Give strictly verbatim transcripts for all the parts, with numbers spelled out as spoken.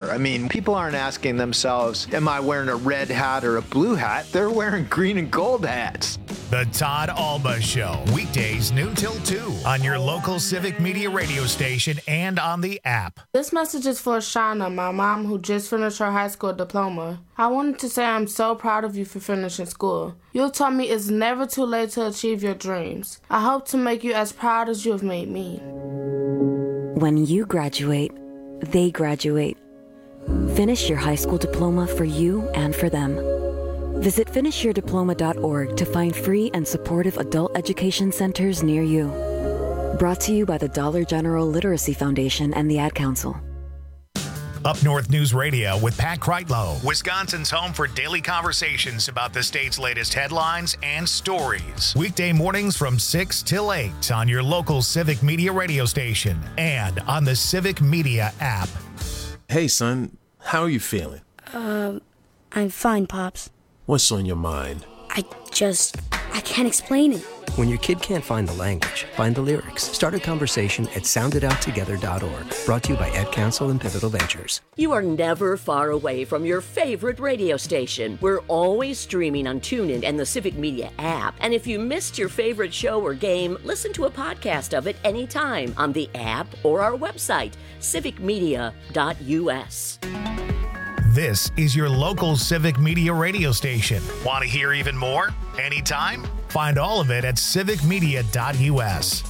I mean, people aren't asking themselves, am I wearing a red hat or a blue hat? They're wearing green and gold hats. The Todd Alba Show, weekdays noon till two on your local Civic Media radio station and on the app. This message is for Shauna, my mom, who just finished her high school diploma. I wanted to say I'm so proud of you for finishing school. You taught me it's never too late to achieve your dreams. I hope to make you as proud as you have made me. When you graduate, they graduate. Finish your high school diploma for you and for them. Visit finish your diploma dot org to find free and supportive adult education centers near you. Brought to you by the Dollar General Literacy Foundation and the Ad Council. Up North News Radio with Pat Kreitlow, Wisconsin's home for daily conversations about the state's latest headlines and stories. Weekday mornings from six till eight on your local Civic Media radio station and on the Civic Media app. Hey, son, how are you feeling? Um, I'm fine, Pops. What's on your mind? I just, I can't explain it. When your kid can't find the language, find the lyrics. Start a conversation at sound it out together dot org. Brought to you by Ad Council and Pivotal Ventures. You are never far away from your favorite radio station. We're always streaming on TuneIn and the Civic Media app. And if you missed your favorite show or game, listen to a podcast of it anytime on the app or our website, civic media dot u s. This is your local Civic Media radio station. Want to hear even more? Anytime? Find all of it at civic media dot u s.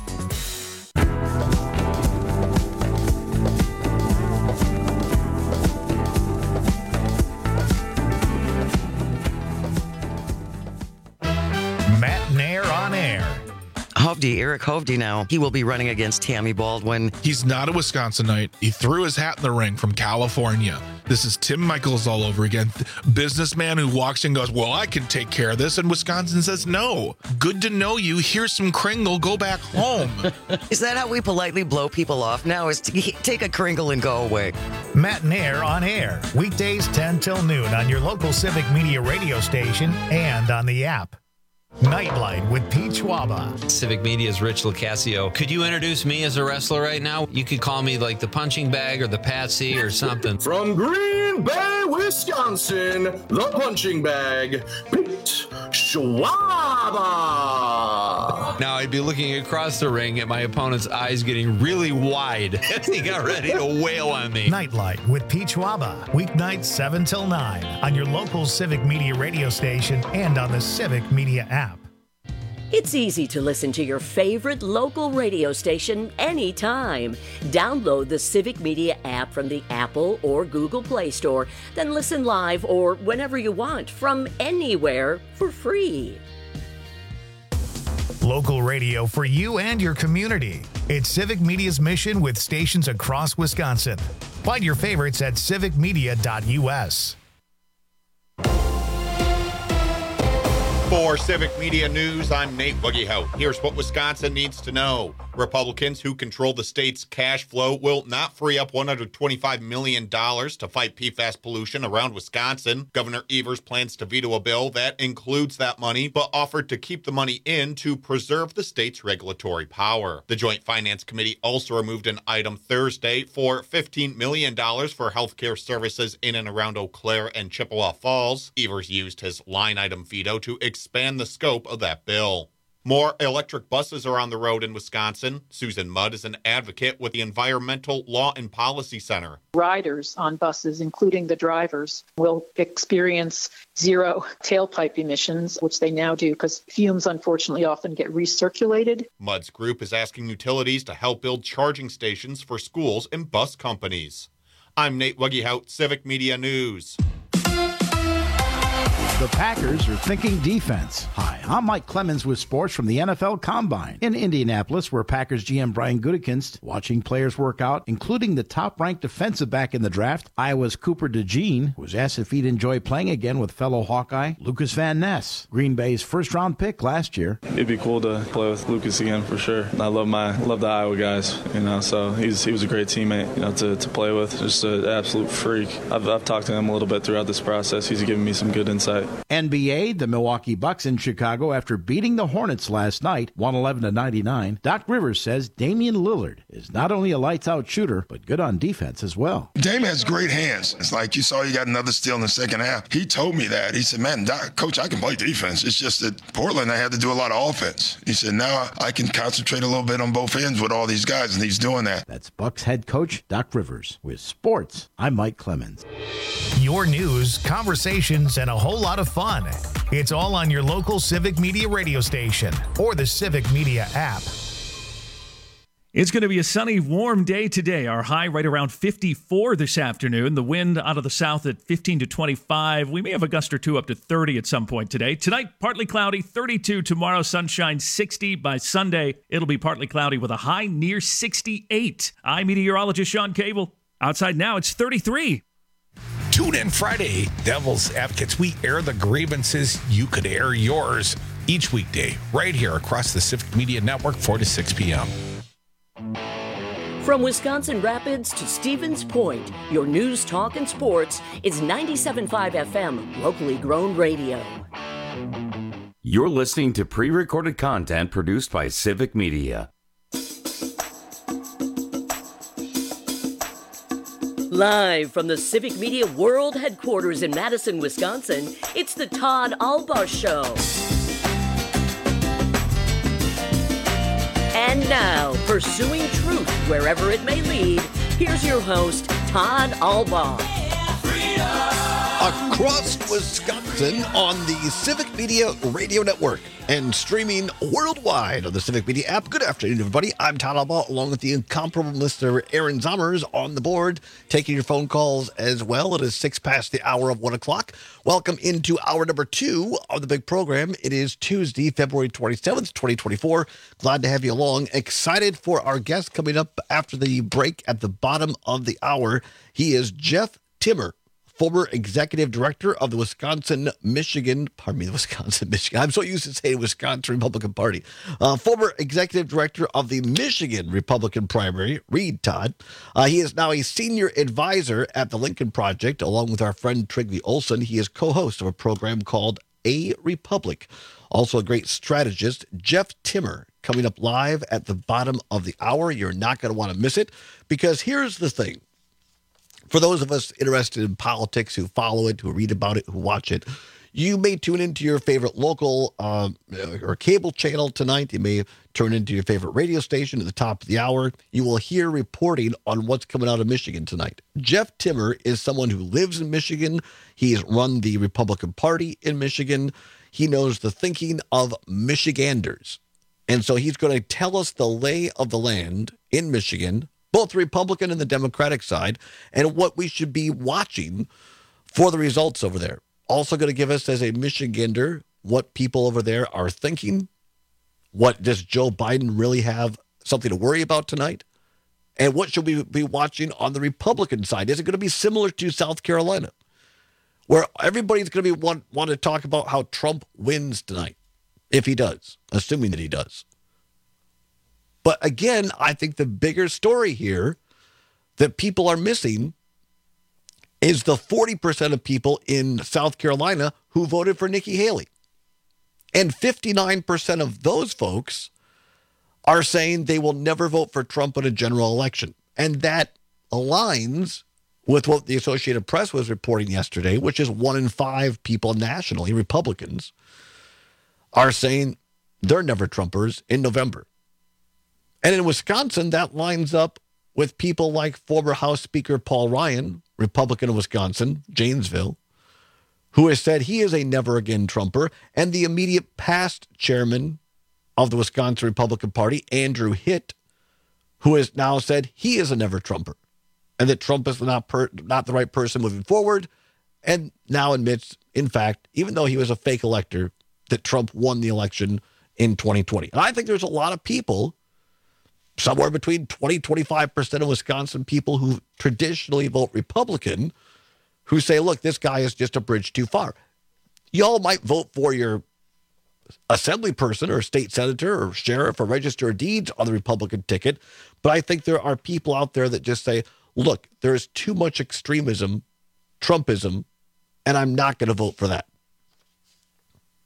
Matt Nair on air. Hovde, Eric Hovde now. He will be running against Tammy Baldwin. He's not a Wisconsinite. He threw his hat in the ring from California. This is Tim Michaels all over again. Businessman who walks in and goes, well, I can take care of this. And Wisconsin says, no. Good to know you. Here's some Kringle. Go back home. Is that how we politely blow people off now? Is to take a Kringle and go away? Matt Nair on air. Weekdays ten till noon on your local Civic Media radio station and on the app. Nightlight with Pete Schwaba. Civic Media's Rich Locascio. Could you introduce me as a wrestler right now? You could call me like the punching bag or the Patsy or something. From Green Bay, Wisconsin, the punching bag, Pete Schwaba. Now I'd be looking across the ring at my opponent's eyes getting really wide as he got ready to wail on me. Nightlight with Pete Schwaba. Weeknights seven till nine on your local Civic Media radio station and on the Civic Media app. It's easy to listen to your favorite local radio station anytime. Download the Civic Media app from the Apple or Google Play Store, then listen live or whenever you want from anywhere for free. Local radio for you and your community. It's Civic Media's mission with stations across Wisconsin. Find your favorites at civic media dot u s. For Civic Media News, I'm Nate Wuggehout. Here's what Wisconsin needs to know. Republicans who control the state's cash flow will not free up one hundred twenty-five million dollars to fight P FAS pollution around Wisconsin. Governor Evers plans to veto a bill that includes that money, but offered to keep the money in to preserve the state's regulatory power. The Joint Finance Committee also removed an item Thursday for fifteen million dollars for healthcare services in and around Eau Claire and Chippewa Falls. Evers used his line item veto to expand the scope of that bill. More electric buses are on the road in Wisconsin. Susan Mudd is an advocate with the Environmental Law and Policy Center. Riders on buses, including the drivers, will experience zero tailpipe emissions, which they now do because fumes unfortunately often get recirculated. Mudd's group is asking utilities to help build charging stations for schools and bus companies. I'm Nate Wuggehout, Civic Media News. The Packers are thinking defense. Hi, I'm Mike Clemens with sports from the N F L Combine. In Indianapolis, where Packers G M Brian Gutekunst watching players work out, including the top-ranked defensive back in the draft, Iowa's Cooper DeJean, was asked if he'd enjoy playing again with fellow Hawkeye Lucas Van Ness, Green Bay's first-round pick last year. It'd be cool to play with Lucas again for sure. I love my love the Iowa guys, you know. So he's he was a great teammate, you know, to, to play with. Just an absolute freak. I've I've talked to him a little bit throughout this process. He's given me some good insight. N B A, the Milwaukee Bucks in Chicago Chicago after beating the Hornets last night, one eleven to ninety-nine. Doc Rivers says Damian Lillard is not only a lights-out shooter, but good on defense as well. Dame has great hands. It's like you saw he got another steal in the second half. He told me that. He said, man, Doc, Coach, I can play defense. It's just that Portland, I had to do a lot of offense. He said, now I can concentrate a little bit on both ends with all these guys, and he's doing that. That's Bucks head coach Doc Rivers. With sports, I'm Mike Clemens. Your news, conversations, and a whole lot of fun. It's all on your local Civic Media radio station or the Civic Media app. It's going to be a sunny, warm day today. Our high right around fifty-four this afternoon. The wind out of the south at fifteen to twenty-five. We may have a gust or two up to thirty at some point today. Tonight, partly cloudy, thirty-two. Tomorrow, sunshine, sixty. By Sunday, it'll be partly cloudy with a high near sixty-eight. I'm meteorologist Sean Cable. Outside now, it's thirty-three. Tune in Friday, Devil's Advocates. We air the grievances. You could air yours each weekday right here across the Civic Media Network, four to six p.m. From Wisconsin Rapids to Stevens Point, your news, talk, and sports is ninety-seven point five F M, locally grown radio. You're listening to pre-recorded content produced by Civic Media. Live from the Civic Media World Headquarters in Madison, Wisconsin, it's the Todd Albaugh Show. And now, pursuing truth wherever it may lead, here's your host, Todd Albaugh. Across Wisconsin on the Civic Media Radio Network and streaming worldwide on the Civic Media app. Good afternoon, everybody. I'm Todd Albaugh, along with the incomparable Mister Aaron Zommers on the board, taking your phone calls as well. It is six past the hour of one o'clock. Welcome into hour number two of the big program. It is Tuesday, February twenty-seventh, twenty twenty-four. Glad to have you along. Excited for our guest coming up after the break at the bottom of the hour. He is Jeff Timmer, former executive director of the Wisconsin, Michigan, pardon me, the Wisconsin, Michigan. I'm so used to saying Wisconsin Republican Party. Uh, former executive director of the Michigan Republican primary, Reed Todd. Uh, he is now a senior advisor at the Lincoln Project, along with our friend Trigby Olson. He is co-host of a program called A Republic. Also a great strategist, Jeff Timmer, coming up live at the bottom of the hour. You're not going to want to miss it, because here's the thing. For those of us interested in politics, who follow it, who read about it, who watch it, you may tune into your favorite local uh, or cable channel tonight. You may turn into your favorite radio station at the top of the hour. You will hear reporting on what's coming out of Michigan tonight. Jeff Timmer is someone who lives in Michigan. He's run the Republican Party in Michigan. He knows the thinking of Michiganders. And so he's going to tell us the lay of the land in Michigan, both the Republican and the Democratic side, and what we should be watching for the results over there. Also going to give us, as a Michigander, what people over there are thinking. What does Joe Biden really have something to worry about tonight? And what should we be watching on the Republican side? Is it going to be similar to South Carolina, where everybody's going to be want, want to talk about how Trump wins tonight, if he does, assuming that he does? But again, I think the bigger story here that people are missing is the forty percent of people in South Carolina who voted for Nikki Haley. And fifty-nine percent of those folks are saying they will never vote for Trump in a general election. And that aligns with what the Associated Press was reporting yesterday, which is one in five people nationally, Republicans, are saying they're never Trumpers in November. And in Wisconsin, that lines up with people like former House Speaker Paul Ryan, Republican of Wisconsin, Janesville, who has said he is a never again Trumper, and the immediate past chairman of the Wisconsin Republican Party, Andrew Hitt, who has now said he is a never Trumper, and that Trump is not per, not the right person moving forward, and now admits, in fact, even though he was a fake elector, that Trump won the election in twenty twenty. And I think there's a lot of people, somewhere between twenty, twenty-five percent of Wisconsin people who traditionally vote Republican, who say, look, this guy is just a bridge too far. Y'all might vote for your assembly person or state senator or sheriff or register of deeds on the Republican ticket, but I think there are people out there that just say, look, there's too much extremism, Trumpism, and I'm not going to vote for that.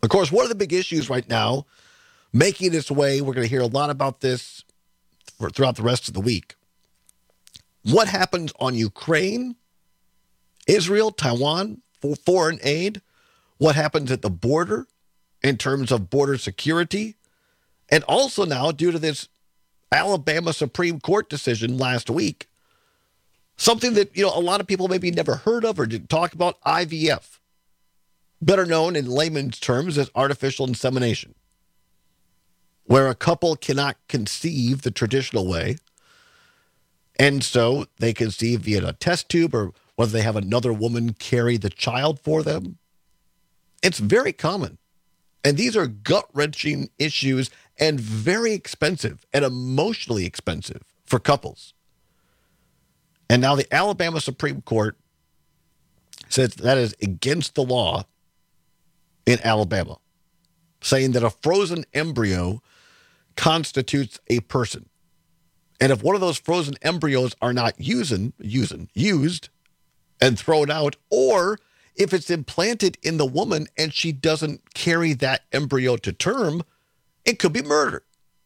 Of course, one of the big issues right now, making its way, we're going to hear a lot about this for, throughout the rest of the week. What happens on Ukraine, Israel, Taiwan, for foreign aid? What happens at the border in terms of border security? And also now, due to this Alabama Supreme Court decision last week, something that, you know, a lot of people maybe never heard of or didn't talk about, I V F, better known in layman's terms as artificial insemination, where a couple cannot conceive the traditional way, and so they conceive via a test tube or whether they have another woman carry the child for them. It's very common. And these are gut-wrenching issues and very expensive and emotionally expensive for couples. And now the Alabama Supreme Court says that is against the law in Alabama, saying that a frozen embryo constitutes a person. And if one of those frozen embryos are not using, using, used and thrown out, or if it's implanted in the woman and she doesn't carry that embryo to term, it could be murder.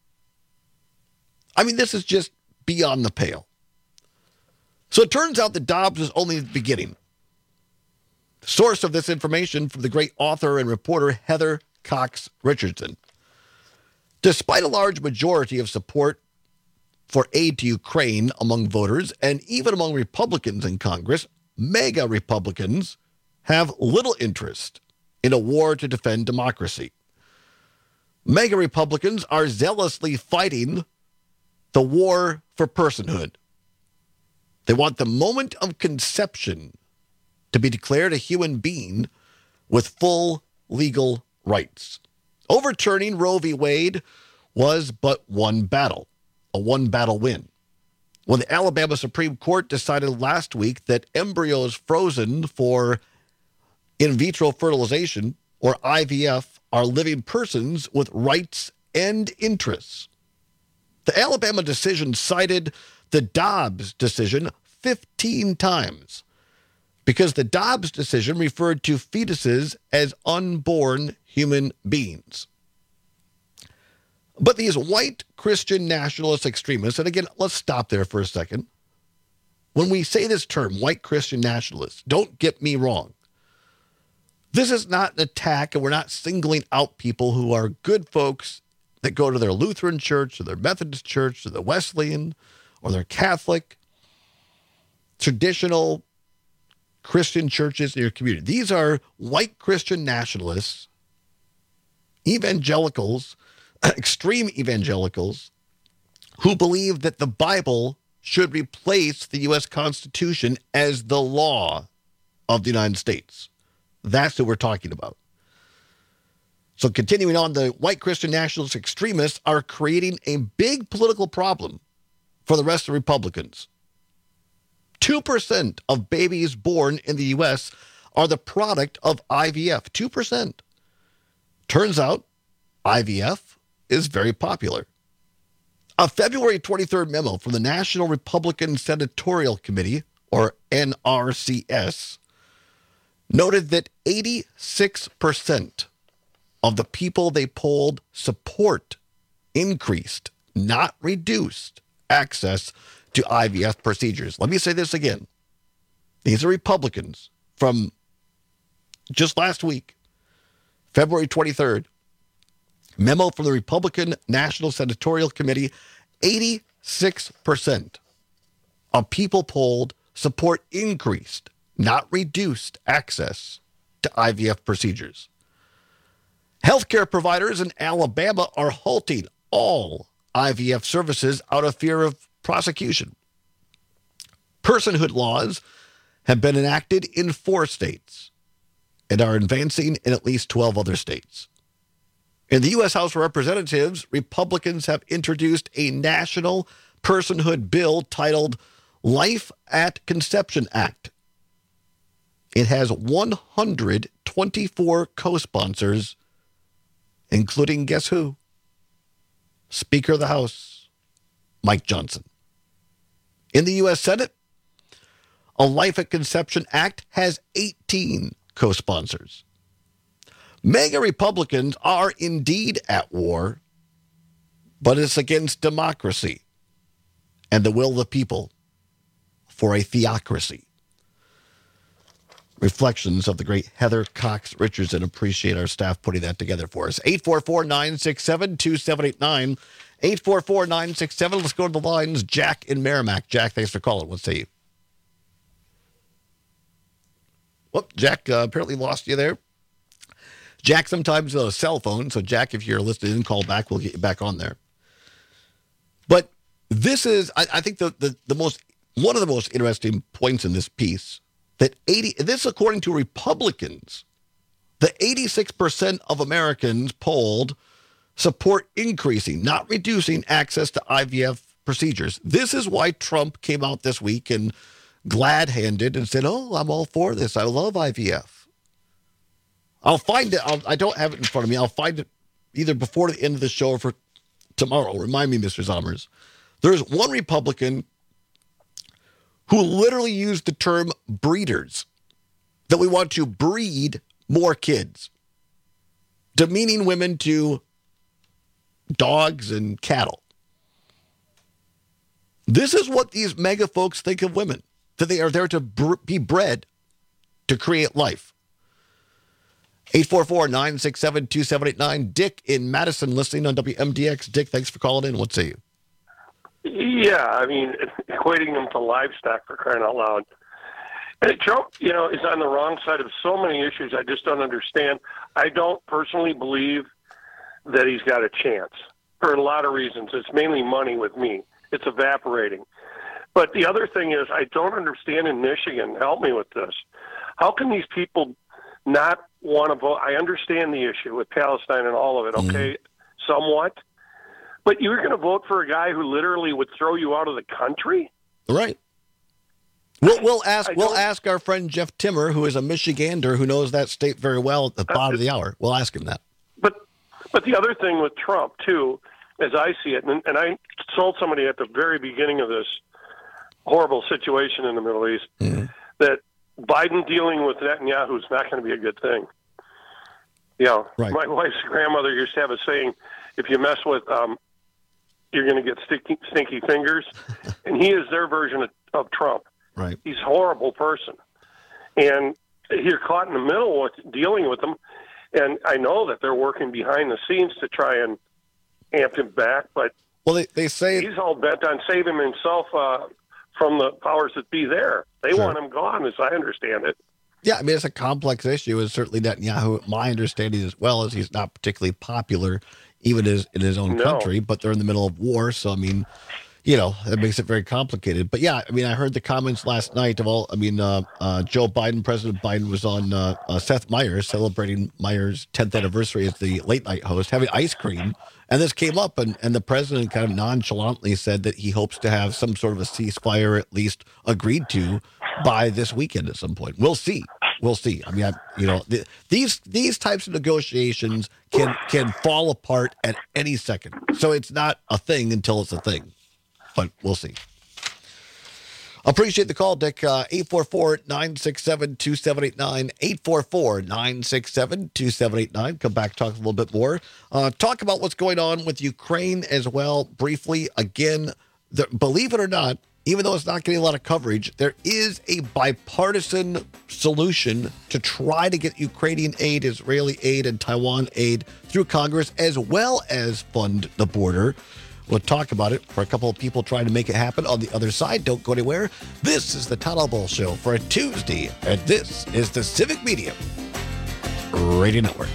I mean, this is just beyond the pale. So it turns out that Dobbs is only the beginning. The source of this information from the great author and reporter Heather Cox Richardson. Despite a large majority of support for aid to Ukraine among voters and even among Republicans in Congress, MAGA Republicans have little interest in a war to defend democracy. MAGA Republicans are zealously fighting the war for personhood. They want the moment of conception to be declared a human being with full legal rights. Overturning Roe v. Wade was but one battle, a one-battle win. When the Alabama Supreme Court decided last week that embryos frozen for in vitro fertilization, or I V F, are living persons with rights and interests. The Alabama decision cited the Dobbs decision fifteen times because the Dobbs decision referred to fetuses as unborn human beings. But these white Christian nationalist extremists, and again, let's stop there for a second. When we say this term, white Christian nationalists, don't get me wrong. This is not an attack, and we're not singling out people who are good folks that go to their Lutheran church or their Methodist church or the Wesleyan or their Catholic, traditional Christian churches in your community. These are white Christian nationalists, evangelicals, extreme evangelicals, who believe that the Bible should replace the U S Constitution as the law of the United States. That's what we're talking about. So continuing on, the white Christian nationalist extremists are creating a big political problem for the rest of Republicans. two percent of babies born in the U S are the product of I V F. two percent. Turns out I V F is very popular. A February twenty-third memo from the National Republican Senatorial Committee, or N R C S, noted that eighty-six percent of the people they polled support increased, not reduced, access to I V F procedures. Let me say this again. These are Republicans from just last week, February twenty-third. Memo from the Republican National Senatorial Committee, eighty-six percent of people polled support increased, not reduced, access to I V F procedures. Healthcare providers in Alabama are halting all I V F services out of fear of prosecution. Personhood laws have been enacted in four states and are advancing in at least twelve other states. In the U S House of Representatives, Republicans have introduced a national personhood bill titled Life at Conception Act. It has one hundred twenty-four co-sponsors, including guess who? Speaker of the House, Mike Johnson. In the U S Senate, a Life at Conception Act has eighteen co-sponsors. MAGA Republicans are indeed at war, but it's against democracy and the will of the people for a theocracy. Reflections of the great Heather Cox Richardson. Appreciate our staff putting that together for us. eight four four, nine six seven, two seven eight nine. eight four four, nine six seven. Let's go to the lines. Jack in Merrimack. Jack, thanks for calling. What say you? Whoop, Jack, uh, apparently lost you there. Jack sometimes a cell phone. So, Jack, if you're listening, call back. We'll get you back on there. But this is, I, I think, the, the, the most, one of the most interesting points in this piece. That eighty, this according to Republicans, the eighty-six percent of Americans polled support increasing, not reducing access to I V F procedures. This is why Trump came out this week and glad-handed and said, oh, I'm all for this. I love I V F. I'll find it. I'll, I don't have it in front of me. I'll find it either before the end of the show or for tomorrow. Remind me, Mister Zommers. There's one Republican who literally used the term breeders, that we want to breed more kids, demeaning women to dogs and cattle. This is what these mega folks think of women, that they are there to br- be bred to create life. eight four four, nine six seven, two seven eight nine. Dick in Madison listening on W M D X. Dick, thanks for calling in. What say you? Yeah, I mean, equating them to livestock, for crying out loud. And Trump, you know, is on the wrong side of so many issues I just don't understand. I don't personally believe that he's got a chance for a lot of reasons. It's mainly money with me. It's evaporating. But the other thing is, I don't understand in Michigan, help me with this, how can these people not want to vote? I understand the issue with Palestine and all of it, okay, mm-hmm. somewhat. But you're going to vote for a guy who literally would throw you out of the country? Right. We'll, we'll ask we'll ask our friend Jeff Timmer, who is a Michigander who knows that state very well, at the bottom uh, of the hour. We'll ask him that. But but the other thing with Trump, too, as I see it, and, and I told somebody at the very beginning of this horrible situation in the Middle East, mm-hmm. that Biden dealing with Netanyahu is not going to be a good thing. You know, right. My wife's grandmother used to have a saying, if you mess with um, you're going to get sticky, stinky fingers. And he is their version of, of Trump. Right. He's a horrible person. And you're caught in the middle with dealing with them. And I know that they're working behind the scenes to try and amp him back. But well, they, they say he's all bent on saving himself uh, from the powers that be there. They sure. want him gone, as I understand it. Yeah, I mean, it's a complex issue. It's certainly Netanyahu, my understanding as well, is he's not particularly popular even as in his own no. country, but they're in the middle of war. So, I mean, you know, that makes it very complicated. But yeah, I mean, I heard the comments last night of all, I mean, uh, uh, Joe Biden, President Biden was on uh, uh, Seth Meyers, celebrating Meyers' tenth anniversary as the late night host, having ice cream. And this came up, and, and the president kind of nonchalantly said that he hopes to have some sort of a ceasefire at least agreed to by this weekend at some point. We'll see. We'll see. I mean, I, you know, th- these these types of negotiations can can fall apart at any second. So it's not a thing until it's a thing. But we'll see. Appreciate the call, Dick. Uh, eight four four, nine six seven, two seven eight nine. eight four four, nine six seven, two seven eight nine. Come back, talk a little bit more. Uh, talk about what's going on with Ukraine as well, briefly. Again, the, believe it or not, even though it's not getting a lot of coverage, there is a bipartisan solution to try to get Ukrainian aid, Israeli aid, and Taiwan aid through Congress, as well as fund the border. We'll talk about it for a couple of people trying to make it happen on the other side. Don't go anywhere. This is the Todd Ball Show for a Tuesday, and this is the Civic Media Radio Network.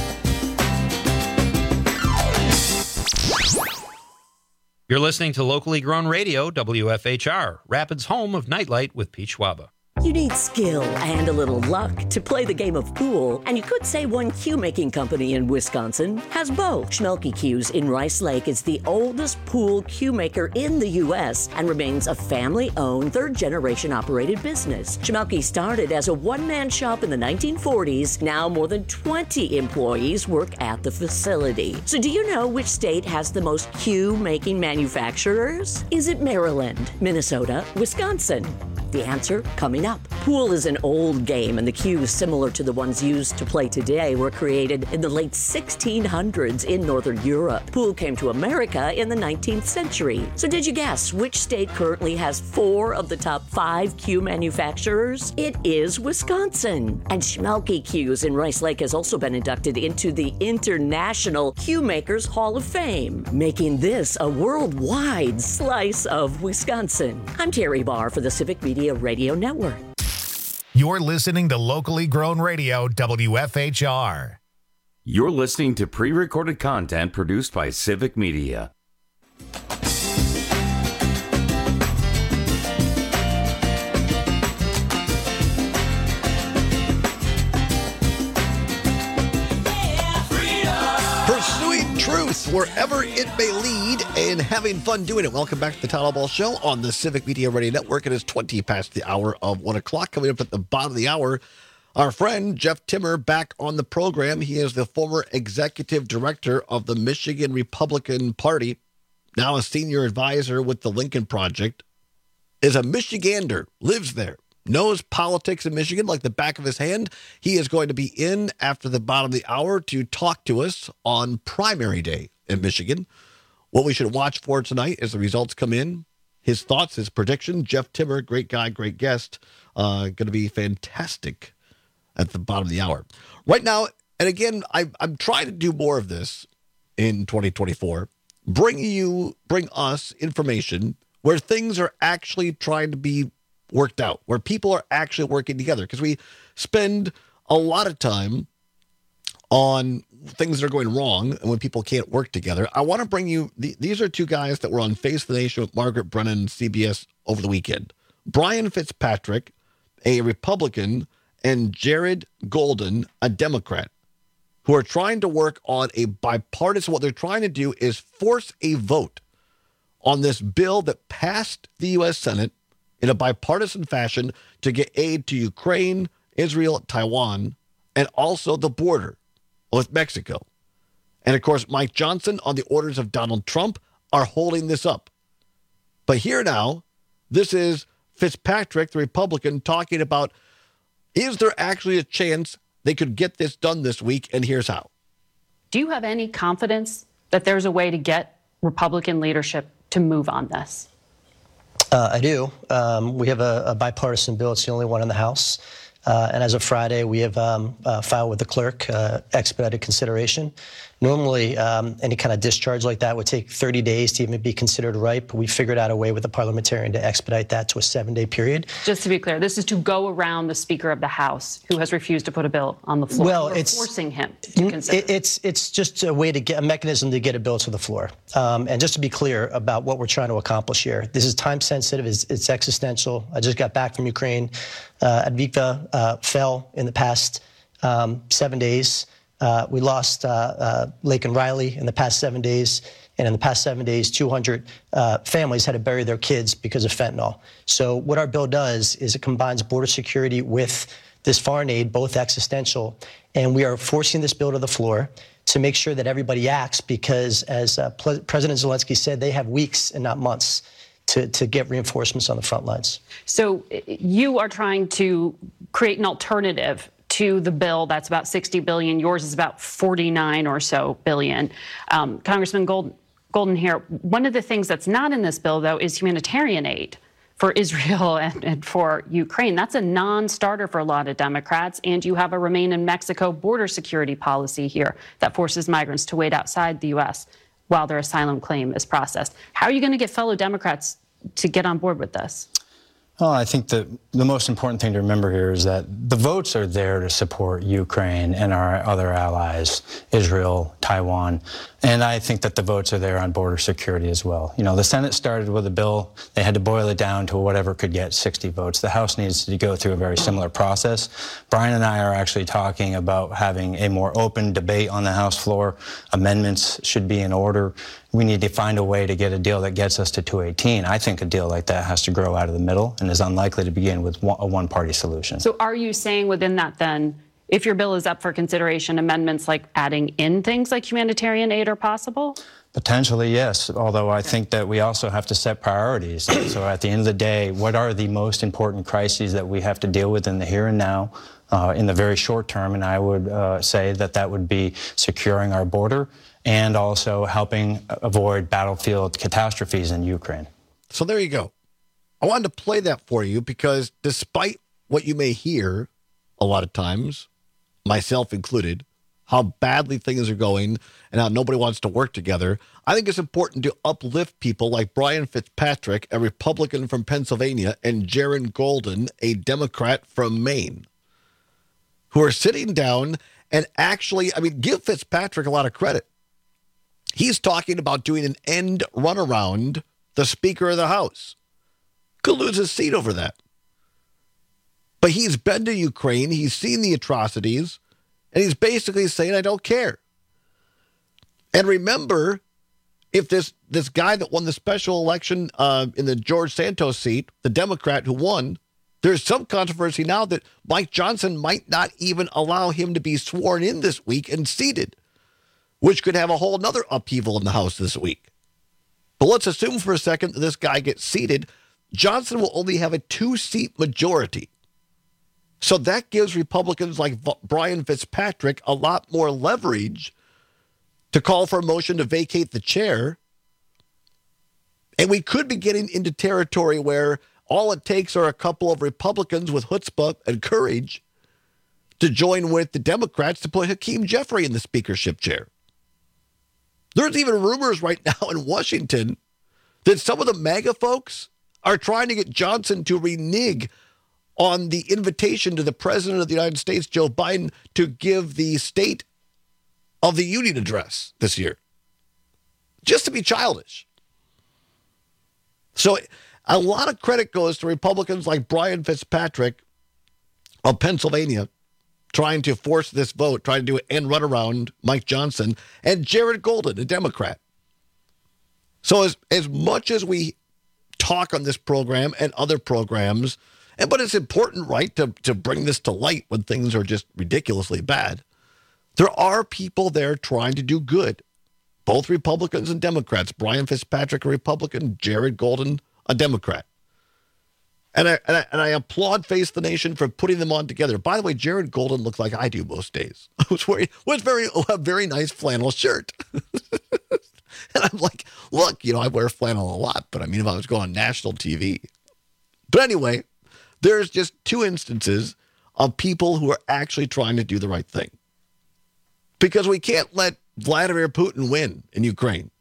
You're listening to locally grown radio, W F H R, Rapids' home of Nightlight with Pete Schwaba. You need skill and a little luck to play the game of pool, and you could say one cue-making company in Wisconsin has both. Schmelke Cues in Rice Lake is the oldest pool cue maker in the U S and remains a family-owned, third-generation operated business. Schmelke started as a one-man shop in the nineteen forties. Now more than twenty employees work at the facility. So do you know which state has the most cue-making manufacturers? Is it Maryland, Minnesota, Wisconsin? The answer coming up. Pool is an old game, and the cues similar to the ones used to play today were created in the late sixteen hundreds in Northern Europe. Pool came to America in the nineteenth century. So did you guess which state currently has four of the top five cue manufacturers? It is Wisconsin. And Schmelke Cues in Rice Lake has also been inducted into the International Cue Makers Hall of Fame, making this a worldwide slice of Wisconsin. I'm Terry Barr for the Civic Media Radio Network. You're listening to locally grown radio, W F H R. You're listening to pre-recorded content produced by Civic Media. Pursuing truth wherever it may lead and having fun doing it. Welcome back to the Todd Ball Show on the Civic Media Radio Network. It is twenty past the hour of one o'clock. Coming up at the bottom of the hour, our friend Jeff Timmer back on the program. He is the former executive director of the Michigan Republican Party, now a senior advisor with the Lincoln Project, is a Michigander, lives there, knows politics in Michigan like the back of his hand. He is going to be in after the bottom of the hour to talk to us on primary day in Michigan. What we should watch for tonight as the results come in, his thoughts, his prediction. Jeff Timmer, great guy, great guest, uh, going to be fantastic at the bottom of the hour. Right now, and again, I, I'm trying to do more of this in twenty twenty-four, bring you, bring us information where things are actually trying to be worked out, where people are actually working together, because we spend a lot of time on things that are going wrong and when people can't work together. I want to bring you, the, these are two guys that were on Face the Nation with Margaret Brennan and C B S over the weekend. Brian Fitzpatrick, a Republican, and Jared Golden, a Democrat, who are trying to work on a bipartisan, what they're trying to do is force a vote on this bill that passed the U S Senate in a bipartisan fashion to get aid to Ukraine, Israel, Taiwan, and also the border with Mexico. And of course, Mike Johnson, on the orders of Donald Trump, are holding this up. But here now, this is Fitzpatrick, the Republican, talking about, is there actually a chance they could get this done this week? And here's how. Do you have any confidence that there's a way to get Republican leadership to move on this? Uh, I do. Um, we have a, a bipartisan bill. It's the only one in the House. Uh, and as of Friday, we have um, uh, filed with the clerk uh, expedited consideration. Normally, um, any kind of discharge like that would take thirty days to even be considered ripe. We figured out a way with the parliamentarian to expedite that to a seven-day period. Just to be clear, this is to go around the Speaker of the House, who has refused to put a bill on the floor. Well, We're it's forcing him to consider. It, it's it's just a way to get a mechanism to get a bill to the floor. Um, and just to be clear about what we're trying to accomplish here, this is time sensitive. It's, it's existential. I just got back from Ukraine. Uh, Advika uh, fell in the past um, seven days. Uh, we lost uh, uh, Laken Riley in the past seven days. And in the past seven days, two hundred uh, families had to bury their kids because of fentanyl. So what our bill does is it combines border security with this foreign aid, both existential. And we are forcing this bill to the floor to make sure that everybody acts because, as uh, Ple- President Zelensky said, they have weeks and not months to, to get reinforcements on the front lines. So you are trying to create an alternative to the bill that's about sixty billion dollars. Yours is about forty-nine or so billion. Um, Congressman Golden, Golden here, one of the things that's not in this bill, though, is humanitarian aid for Israel and, and for Ukraine. That's a non-starter for a lot of Democrats. And you have a Remain in Mexico border security policy here that forces migrants to wait outside the U S while their asylum claim is processed. How are you going to get fellow Democrats to get on board with this? Well, I think that the most important thing to remember here is that the votes are there to support Ukraine and our other allies, Israel, Taiwan. And I think that the votes are there on border security as well. You know, the Senate started with a bill. They had to boil it down to whatever could get sixty votes. The House needs to go through a very similar process. Brian and I are actually talking about having a more open debate on the House floor. Amendments should be in order. We need to find a way to get a deal that gets us to two eighteen. I think a deal like that has to grow out of the middle and is unlikely to begin with a one-party solution. So are you saying within that then, if your bill is up for consideration, amendments like adding in things like humanitarian aid are possible? Potentially, yes, although I think that we also have to set priorities. So at the end of the day, what are the most important crises that we have to deal with in the here and now, uh, in the very short term? And I would uh, say that that would be securing our border and also helping avoid battlefield catastrophes in Ukraine. So there you go. I wanted to play that for you because despite what you may hear a lot of times, myself included, how badly things are going and how nobody wants to work together, I think it's important to uplift people like Brian Fitzpatrick, a Republican from Pennsylvania, and Jared Golden, a Democrat from Maine, who are sitting down and actually, I mean, give Fitzpatrick a lot of credit. He's talking about doing an end run around the Speaker of the House. Could lose his seat over that. But he's been to Ukraine, he's seen the atrocities, and he's basically saying, I don't care. And remember, if this, this guy that won the special election uh, in the George Santos seat, the Democrat who won, there's some controversy now that Mike Johnson might not even allow him to be sworn in this week and seated, which could have a whole nother upheaval in the House this week. But let's assume for a second that this guy gets seated. Johnson will only have a two-seat majority. So that gives Republicans like Brian Fitzpatrick a lot more leverage to call for a motion to vacate the chair. And we could be getting into territory where all it takes are a couple of Republicans with chutzpah and courage to join with the Democrats to put Hakeem Jeffrey in the speakership chair. There's even rumors right now in Washington that some of the MAGA folks are trying to get Johnson to renege on the invitation to the President of the United States, Joe Biden, to give the State of the Union address this year. Just to be childish. So a lot of credit goes to Republicans like Brian Fitzpatrick of Pennsylvania trying to force this vote, trying to do it and run around Mike Johnson, and Jared Golden, a Democrat. So as, as much as we talk on this program and other programs, and but it's important, right, to, to bring this to light when things are just ridiculously bad. There are people there trying to do good, both Republicans and Democrats. Brian Fitzpatrick, a Republican, Jared Golden, a Democrat. And I, and I, and I applaud Face the Nation for putting them on together. By the way, Jared Golden looks like I do most days. I was wearing was very a very nice flannel shirt. And I'm like, look, you know, I wear flannel a lot, but I mean, if I was going on national T V. But anyway, there's just two instances of people who are actually trying to do the right thing. Because we can't let Vladimir Putin win in Ukraine.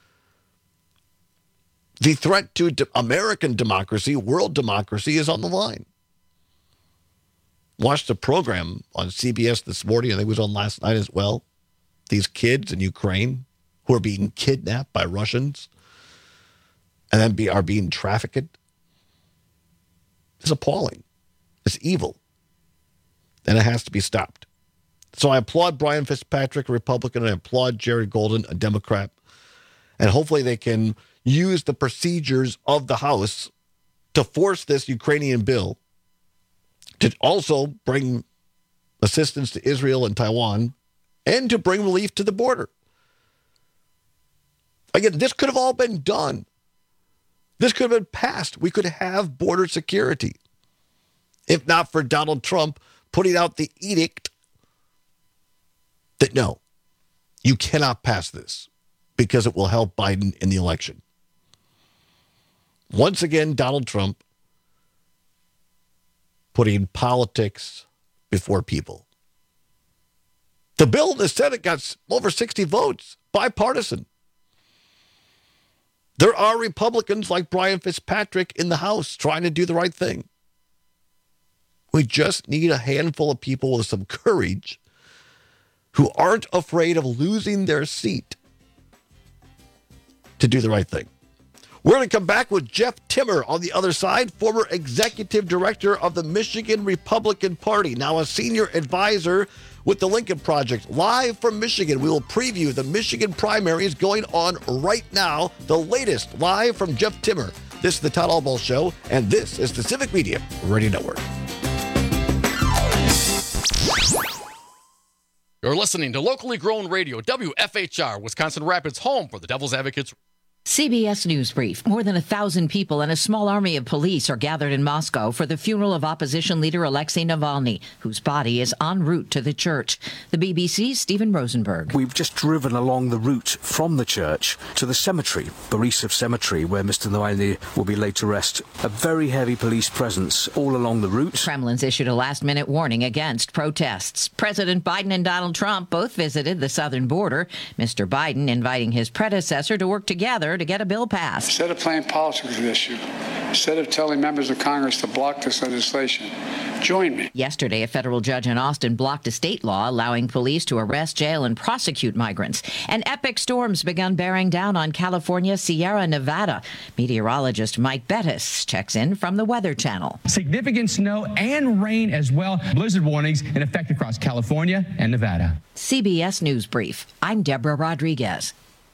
The threat to de- American democracy, world democracy, is on the line. Watched a program on C B S this morning, I think it was on last night as well. These kids in Ukraine who are being kidnapped by Russians and then be, are being trafficked. It's appalling. It's evil. And it has to be stopped. So I applaud Brian Fitzpatrick, a Republican, and I applaud Jared Golden, a Democrat. And hopefully they can use the procedures of the House to force this Ukrainian bill to also bring assistance to Israel and Taiwan and to bring relief to the border. Again, this could have all been done. This could have been passed. We could have border security. If not for Donald Trump putting out the edict that no, you cannot pass this because it will help Biden in the election. Once again, Donald Trump putting politics before people. The bill in the Senate got over sixty votes, bipartisan. There are Republicans like Brian Fitzpatrick in the House trying to do the right thing. We just need a handful of people with some courage who aren't afraid of losing their seat to do the right thing. We're going to come back with Jeff Timmer on the other side, former executive director of the Michigan Republican Party, now a senior advisor with the Lincoln Project. Live from Michigan, we will preview the Michigan primaries going on right now. The latest live from Jeff Timmer. This is the Todd Albaugh Show, and this is the Civic Media Radio Network. You're listening to locally grown radio, W F H R, Wisconsin Rapids, home for the Devil's Advocates. C B S News Brief. More than a thousand people and a small army of police are gathered in Moscow for the funeral of opposition leader Alexei Navalny, whose body is en route to the church. The B B C's Stephen Rosenberg. We've just driven along the route from the church to the cemetery, Borisov Cemetery, where Mister Navalny will be laid to rest. A very heavy police presence all along the route. Kremlin's issued a last-minute warning against protests. President Biden and Donald Trump both visited the southern border, Mister Biden inviting his predecessor to work together to get a bill passed. Instead of playing politics with this issue, instead of telling members of Congress to block this legislation, join me. Yesterday, a federal judge in Austin blocked a state law allowing police to arrest, jail, and prosecute migrants. And epic storms begun bearing down on California's Sierra Nevada. Meteorologist Mike Bettis checks in from the Weather Channel. Significant snow and rain as well. Blizzard warnings in effect across California and Nevada. C B S News Brief. I'm Deborah Rodriguez.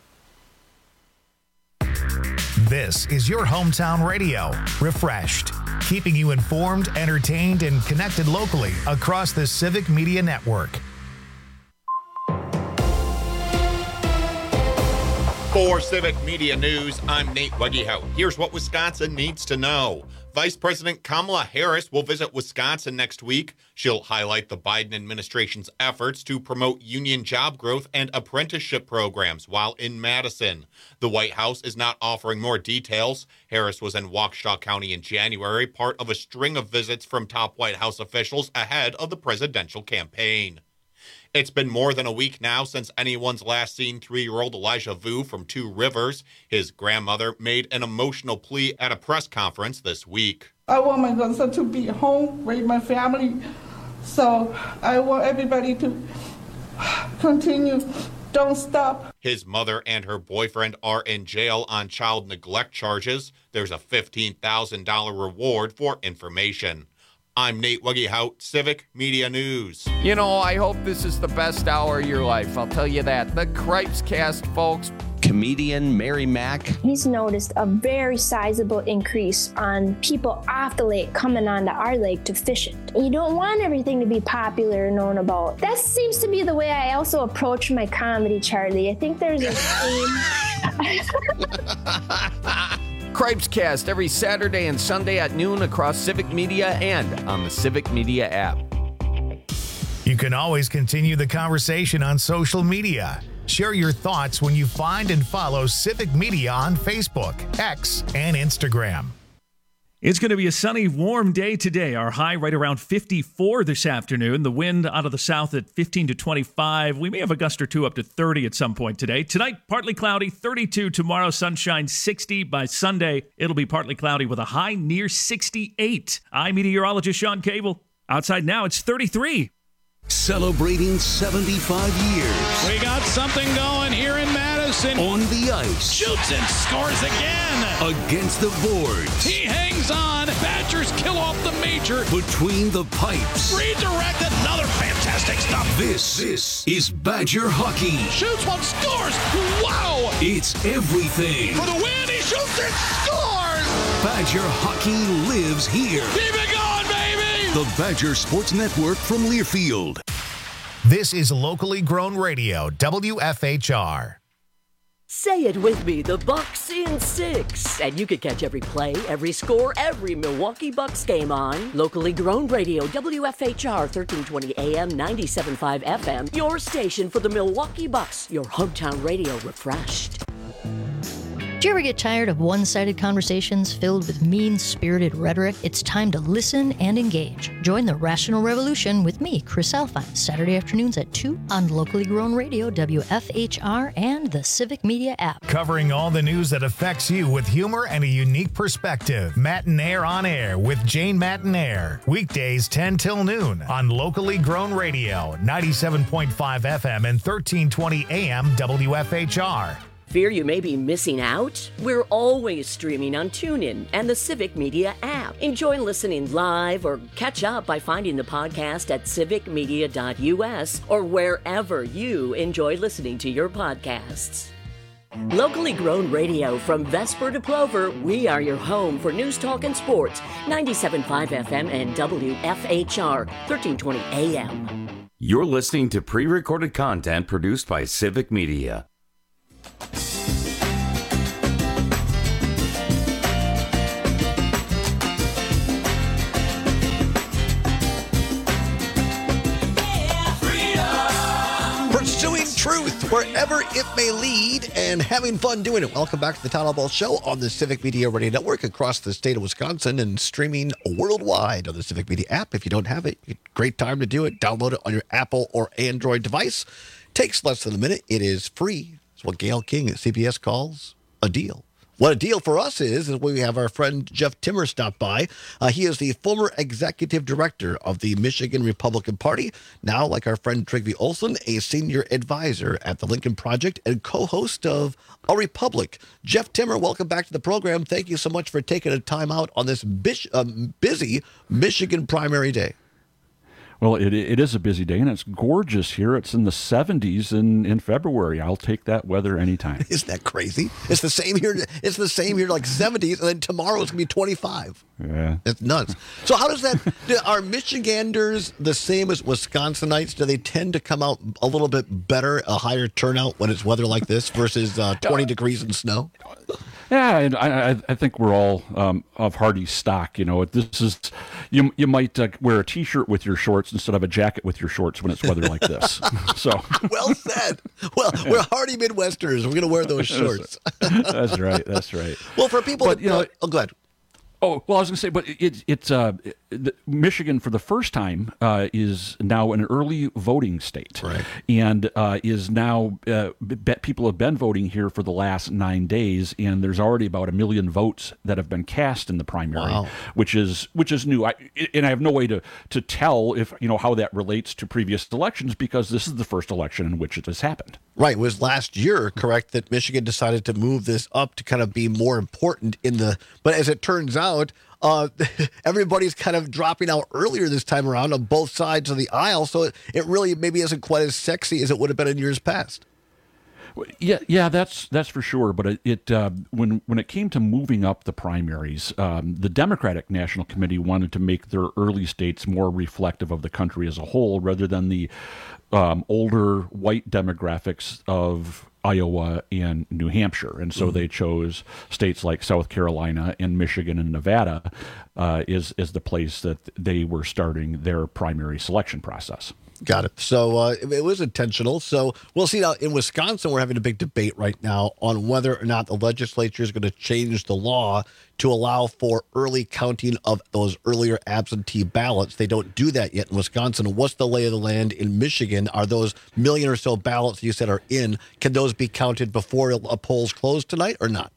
This is your hometown radio, Refreshed, keeping you informed, entertained, and connected locally across the Civic Media Network. For Civic Media News, I'm Nate Weggehout. Here's what Wisconsin needs to know. Vice President Kamala Harris will visit Wisconsin next week. She'll highlight the Biden administration's efforts to promote union job growth and apprenticeship programs while in Madison. The White House is not offering more details. Harris was in Waukesha County in January, part of a string of visits from top White House officials ahead of the presidential campaign. It's been more than a week now since anyone's last seen three-year-old Elijah Vu from Two Rivers. His grandmother made an emotional plea at a press conference this week. I want my grandson to be home with my family, so I want everybody to continue. Don't stop. His mother and her boyfriend are in jail on child neglect charges. There's a fifteen thousand dollars reward for information. I'm Nate Weggehout, Civic Media News. You know, I hope this is the best hour of your life. I'll tell you that. The Cripes Cast, folks. Comedian Mary Mack. He's noticed a very sizable increase on people off the lake coming onto our lake to fish it. You don't want everything to be popular and known about. That seems to be the way I also approach my comedy, Charlie. I think there's a theme. Cripes Cast every Saturday and Sunday at noon across Civic Media and on the Civic Media app. You can always continue the conversation on social media. Share your thoughts when you find and follow Civic Media on Facebook, X, and Instagram. It's going to be a sunny, warm day today. Our high right around fifty-four this afternoon. The wind out of the south at fifteen to twenty-five. We may have a gust or two up to thirty at some point today. Tonight, partly cloudy, thirty-two. Tomorrow, sunshine, sixty. By Sunday, it'll be partly cloudy with a high near sixty-eight. I'm meteorologist Sean Cable. Outside now, it's thirty-three. Celebrating seventy-five years. We got something going here in Madison. On the ice. Shoots and scores again. Against the boards. He hangs on. Badgers kill off the major. Between the pipes. Redirect, another fantastic stop. This, this is Badger hockey. Shoots one, scores. Wow. It's everything. For the win, he shoots and scores. Badger hockey lives here. Keep it going, baby. The Badger Sports Network from Learfield. This is locally grown radio, W F H R. Say it with me, the Bucks in six. And you can catch every play, every score, every Milwaukee Bucks game on locally grown radio, W F H R, thirteen twenty A M, ninety-seven point five F M. Your station for the Milwaukee Bucks, your hometown radio refreshed. Do you ever get tired of one-sided conversations filled with mean-spirited rhetoric? It's time to listen and engage. Join the Rational Revolution with me, Chris Alfine, Saturday afternoons at two on locally grown radio, W F H R, and the Civic Media app. Covering all the news that affects you with humor and a unique perspective. Matinaire on Air with Jane Matinaire. Weekdays ten till noon on locally grown radio, ninety-seven point five F M and thirteen twenty A M W F H R. Fear you may be missing out? We're always streaming on TuneIn and the Civic Media app. Enjoy listening live or catch up by finding the podcast at civic media dot U S or wherever you enjoy listening to your podcasts. Locally grown radio from Vesper to Plover, we are your home for news, talk, and sports. ninety-seven point five F M and W F H R, thirteen twenty A M. You're listening to pre-recorded content produced by Civic Media. Pursuing truth wherever it may lead and having fun doing it. Welcome back to the Town Hall Show on the Civic Media Radio Network across the state of Wisconsin and streaming worldwide on the Civic Media app. If you don't have it, great time to do it. Download it on your Apple or Android device. Takes less than a minute. It is free. It's what Gail King at C B S calls a deal. What a deal for us is, is we have our friend Jeff Timmer stop by. Uh, he is the former executive director of the Michigan Republican Party. Now, like our friend Trygve Olsen, a senior advisor at the Lincoln Project and co-host of A Republic. Jeff Timmer, welcome back to the program. Thank you so much for taking a time out on this bis- um, busy Michigan primary day. Well, it it is a busy day, and it's gorgeous here. It's in the seventies in, in February. I'll take that weather anytime. Isn't that crazy? It's the same here. It's the same here, like seventies, and then tomorrow it's going to be twenty-five. Yeah. It's nuts. So how does that, do, are Michiganders the same as Wisconsinites? Do they tend to come out a little bit better, a higher turnout when it's weather like this versus uh, twenty degrees and snow? Yeah, and I, I think we're all um, of hardy stock. You know, this is you. You might uh, wear a T-shirt with your shorts instead of a jacket with your shorts when it's weather like this. So well said. Well, we're hardy Midwesterners. We're going to wear those shorts. That's right. That's right. Well, for people, but, that, you know, uh, oh, go ahead. Oh, well, I was going to say, but it, it's uh, the, Michigan for the first time uh, is now an early voting state, right? And uh, is now uh, be, people have been voting here for the last nine days, and there's already about a million votes that have been cast in the primary, wow. which is which is new. I, and I have no way to to tell if you know how that relates to previous elections because this is the first election in which it has happened. Right. It was last year, correct, that Michigan decided to move this up to kind of be more important in the, but as it turns out, uh, everybody's kind of dropping out earlier this time around on both sides of the aisle. So it, it really maybe isn't quite as sexy as it would have been in years past. Yeah, yeah, that's that's for sure. But it, it uh, when when it came to moving up the primaries, um, the Democratic National Committee wanted to make their early states more reflective of the country as a whole, rather than the um, older white demographics of Iowa and New Hampshire. And so mm-hmm. they chose states like South Carolina and Michigan and Nevada uh, is is the place that they were starting their primary selection process. Got it. So uh, it was intentional. So we'll see. Now in Wisconsin, we're having a big debate right now on whether or not the legislature is going to change the law to allow for early counting of those earlier absentee ballots. They don't do that yet in Wisconsin. What's the lay of the land in Michigan? Are those million or so ballots you said are in, can those be counted before a polls close tonight or not?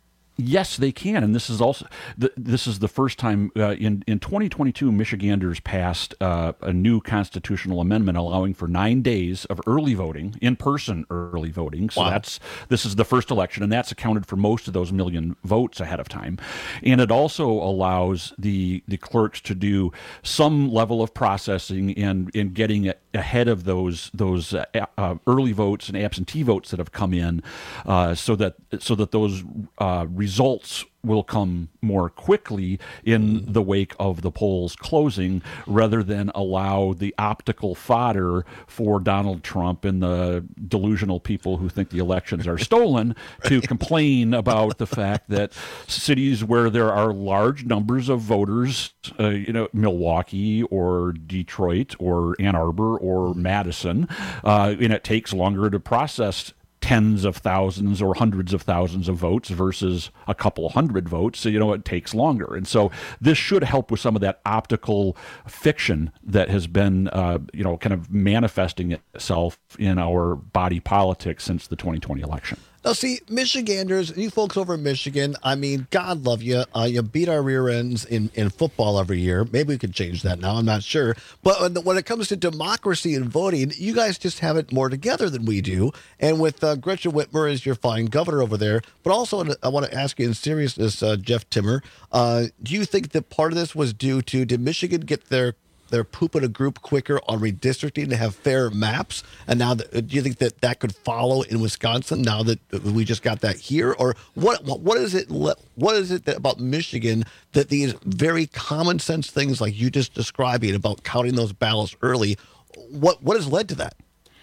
Yes, they can, and this is also the, this is the first time uh, in in twenty twenty-two. Michiganders passed uh, a new constitutional amendment allowing for nine days of early voting, in-person early voting. So wow. that's this is the first election, and that's accounted for most of those million votes ahead of time. And it also allows the the clerks to do some level of processing and in getting ahead of those those uh, uh, early votes and absentee votes that have come in, uh, so that so that those uh, results will come more quickly in the wake of the polls closing, rather than allow the optical fodder for Donald Trump and the delusional people who think the elections are stolen to complain about the fact that cities where there are large numbers of voters, uh, you know, Milwaukee or Detroit or Ann Arbor or Madison, uh, and it takes longer to process tens of thousands or hundreds of thousands of votes versus a couple hundred votes. So, you know, it takes longer. And so this should help with some of that optical fiction that has been, uh, you know, kind of manifesting itself in our body politics since the twenty twenty election. Now, see, Michiganders, you folks over in Michigan, I mean, God love you. Uh, you beat our rear ends in, in football every year. Maybe we could change that now. I'm not sure. But when, when it comes to democracy and voting, you guys just have it more together than we do. And with uh, Gretchen Whitmer as your fine governor over there, but also I want to ask you in seriousness, uh, Jeff Timmer, uh, do you think that part of this was due to, did Michigan get their their poop in a group quicker on redistricting to have fair maps? And now, that, do you think that that could follow in Wisconsin now that we just got that here? Or what what is it What is it that about Michigan that these very common sense things like you just describing about counting those ballots early what what has led to that?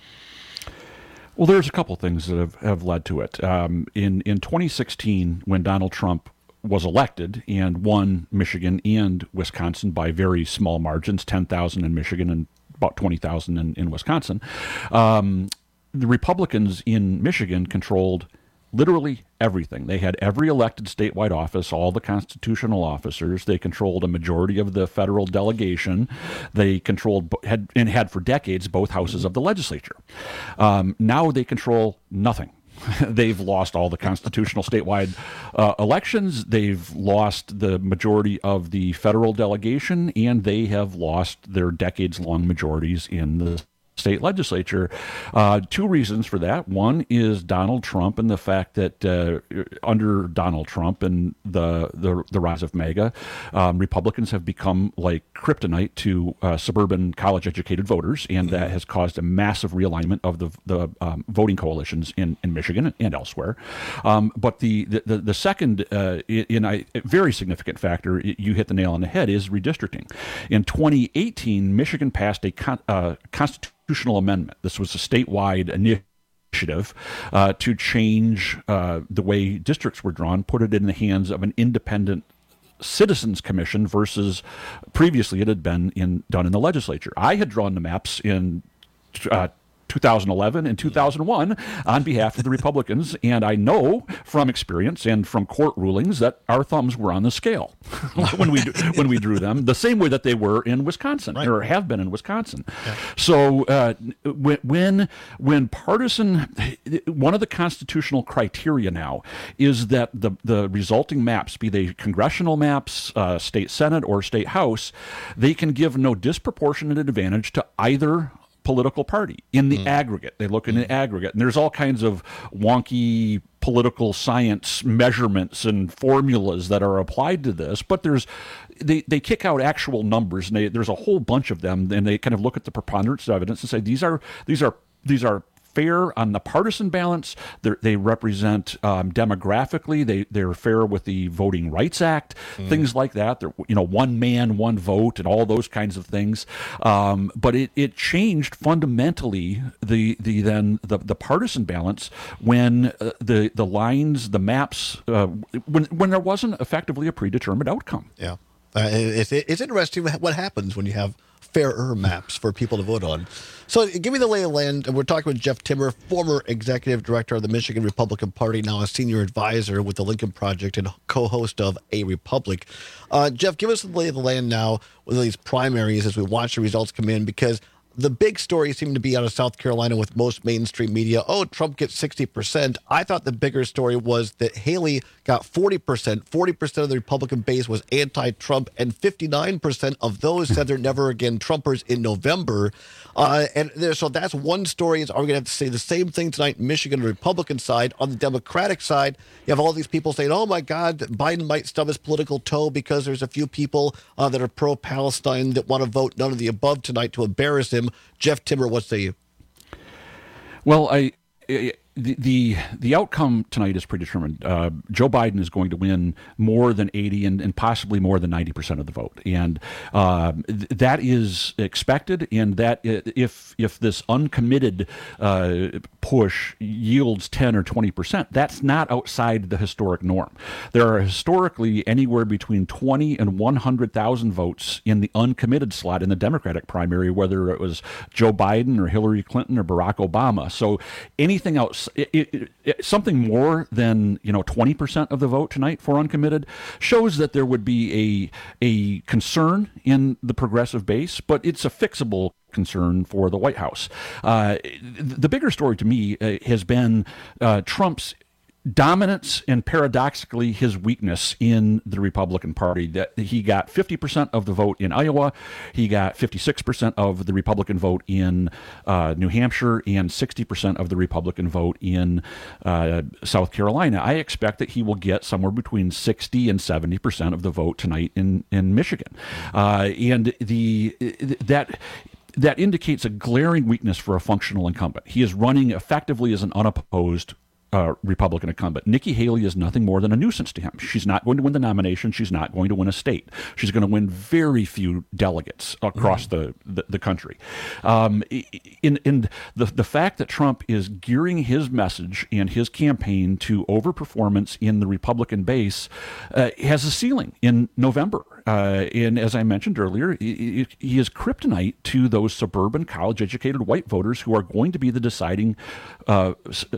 Well, there's a couple things that have, have led to it. Um, in, in twenty sixteen, when Donald Trump was elected and won Michigan and Wisconsin by very small margins, ten thousand in Michigan and about twenty thousand in, in Wisconsin, um, the Republicans in Michigan controlled literally everything. They had every elected statewide office, all the constitutional officers. They controlled a majority of the federal delegation. They controlled had and had for decades both houses of the legislature. Um, now they control nothing. They've lost all the constitutional statewide uh, elections. They've lost the majority of the federal delegation, and they have lost their decades-long majorities in the state legislature. Uh, two reasons for that. One is Donald Trump and the fact that uh, under Donald Trump and the the, the rise of MAGA, um, Republicans have become like kryptonite to uh, suburban college-educated voters, and that has caused a massive realignment of the the um, voting coalitions in, in Michigan and elsewhere. Um, but the the, the second, uh, in a very significant factor, you hit the nail on the head, is redistricting. In twenty eighteen, Michigan passed a con- uh, constitutional amendment. This was a statewide initiative uh, to change uh, the way districts were drawn, put it in the hands of an independent citizens commission versus previously it had been in done in the legislature. I had drawn the maps in uh, two thousand eleven and two thousand one on behalf of the Republicans, and I know from experience and from court rulings that our thumbs were on the scale when we when we drew them, the same way that they were in Wisconsin, right, or have been in Wisconsin. Yeah. So uh, when when partisan, one of the constitutional criteria now is that the the resulting maps, be they congressional maps, uh, state Senate or state House, they can give no disproportionate advantage to either political party in the mm. aggregate. They look in mm. the aggregate, and there's all kinds of wonky political science measurements and formulas that are applied to this, but there's they, they kick out actual numbers, and they, there's a whole bunch of them, and they kind of look at the preponderance of evidence and say these are these are these are fair on the partisan balance. They're, they represent um, demographically. They they're fair with the Voting Rights Act, mm. things like that. They're, you know, one man, one vote, and all those kinds of things. Um, but it, it changed fundamentally the the then the, the partisan balance when uh, the the lines, the maps, uh, when when there wasn't effectively a predetermined outcome. Yeah, uh, it's it's interesting what happens when you have fairer maps for people to vote on. So give me the lay of the land. We're talking with Jeff Timmer, former executive director of the Michigan Republican Party, now a senior advisor with the Lincoln Project and co-host of A Republic. Uh, Jeff, give us the lay of the land now with these primaries as we watch the results come in, because the big story seemed to be out of South Carolina with most mainstream media. Oh, Trump gets sixty percent. I thought the bigger story was that Haley got forty percent. forty percent of the Republican base was anti-Trump, and fifty-nine percent of those said they're never again Trumpers in November. Uh, and there, so that's one story. Is are we going to have to say the same thing tonight in Michigan, the Republican side? On the Democratic side, you have all these people saying, oh, my God, Biden might stub his political toe because there's a few people uh, that are pro-Palestine that want to vote none of the above tonight to embarrass him. Jeff Timmer, what say you? Well, I, I the, the the outcome tonight is predetermined. Uh, Joe Biden is going to win more than eighty and, and possibly more than ninety percent of the vote, and uh, th- that is expected. And that if if this uncommitted uh, push yields ten or twenty percent, that's not outside the historic norm. There are historically anywhere between twenty and one hundred thousand votes in the uncommitted slot in the Democratic primary, whether it was Joe Biden or Hillary Clinton or Barack Obama. So anything else. It, it, it, something more than you know twenty percent of the vote tonight for uncommitted shows that there would be a a concern in the progressive base, but it's a fixable concern for the White House. Uh, the bigger story to me uh, has been uh, Trump's dominance and paradoxically his weakness in the Republican Party. That he got fifty percent of the vote in Iowa, he got fifty-six percent of the Republican vote in uh, New Hampshire, and sixty percent of the Republican vote in uh, South Carolina. I expect that he will get somewhere between sixty and seventy percent of the vote tonight in in Michigan, uh, and the that. That indicates a glaring weakness for a functional incumbent. He is running effectively as an unopposed uh, Republican incumbent. Nikki Haley is nothing more than a nuisance to him. She's not going to win the nomination. She's not going to win a state. She's going to win very few delegates across mm-hmm. the, the, the country. Um, in in the, the fact that Trump is gearing his message and his campaign to overperformance in the Republican base uh, has a ceiling in November. Uh, and as I mentioned earlier, he, he is kryptonite to those suburban college-educated white voters who are going to be the deciding uh,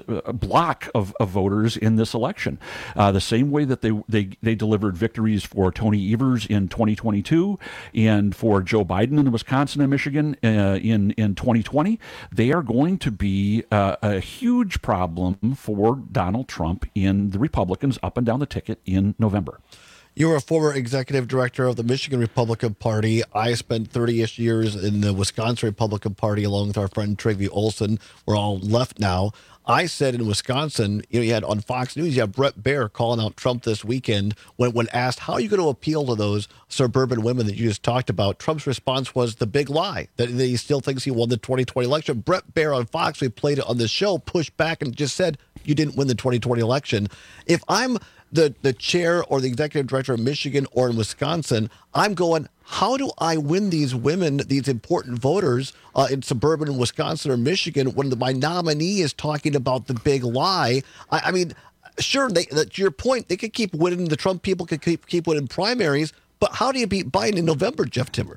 block of, of voters in this election. Uh, the same way that they, they they delivered victories for Tony Evers in twenty twenty-two and for Joe Biden in Wisconsin and Michigan uh, in, in twenty twenty, they are going to be uh, a huge problem for Donald Trump in the Republicans up and down the ticket in November. You were a former executive director of the Michigan Republican Party. I spent thirty-ish years in the Wisconsin Republican Party along with our friend Trygve Olsen. We're all left now. I said in Wisconsin, you know, you had on Fox News, you have Brett Baier calling out Trump this weekend when, when asked, how are you going to appeal to those suburban women that you just talked about? Trump's response was the big lie, that, that he still thinks he won the twenty twenty election. Brett Baier on Fox, we played it on the show, pushed back and just said, you didn't win the twenty twenty election. If I'm the, the chair or the executive director of Michigan or in Wisconsin, I'm going, how do I win these women, these important voters uh, in suburban Wisconsin or Michigan when the, my nominee is talking about the big lie? I, I mean, sure, they, to your point, they could keep winning. The Trump people could keep, keep winning primaries, but how do you beat Biden in November, Jeff Timmer?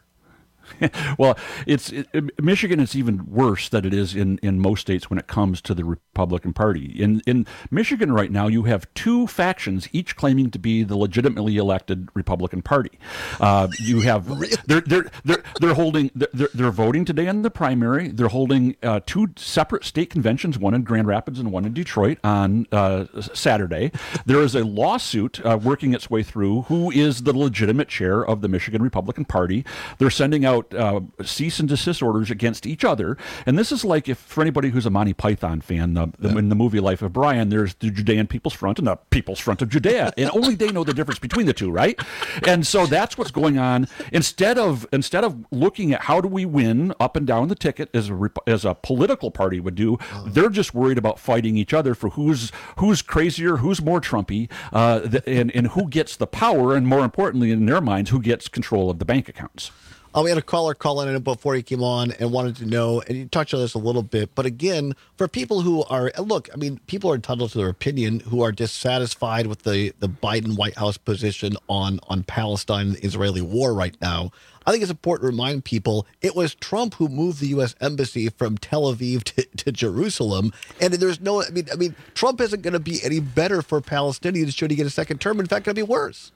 Well, it's it, Michigan is even worse than it is in, in most states when it comes to the Republican Party. In in Michigan right now, you have two factions, each claiming to be the legitimately elected Republican Party. Uh, you have they're they're they're they're holding they're they're voting today in the primary. They're holding uh, two separate state conventions, one in Grand Rapids and one in Detroit on uh, Saturday. There is a lawsuit uh, working its way through who is the legitimate chair of the Michigan Republican Party. They're sending out Uh, cease and desist orders against each other. And this is like, if for anybody who's a Monty Python fan, the, the, yeah. in the movie Life of Brian, there's the Judean People's Front and the People's Front of Judea. And only they know the difference between the two, right? And so that's what's going on. Instead of instead of looking at how do we win up and down the ticket as a, as a political party would do, oh. they're just worried about fighting each other for who's who's crazier, who's more Trumpy, uh, the, and, and who gets the power, and more importantly, in their minds, who gets control of the bank accounts. Uh, we had a caller call in before he came on and wanted to know, and you touched on this a little bit, but again, for people who are, look, I mean, people are entitled to their opinion, who are dissatisfied with the, the Biden White House position on, on Palestine and the Israeli war right now. I think it's important to remind people it was Trump who moved the U S embassy from Tel Aviv to, to Jerusalem, and there's no, I mean, I mean, Trump isn't going to be any better for Palestinians should he get a second term. In fact, it'll be worse.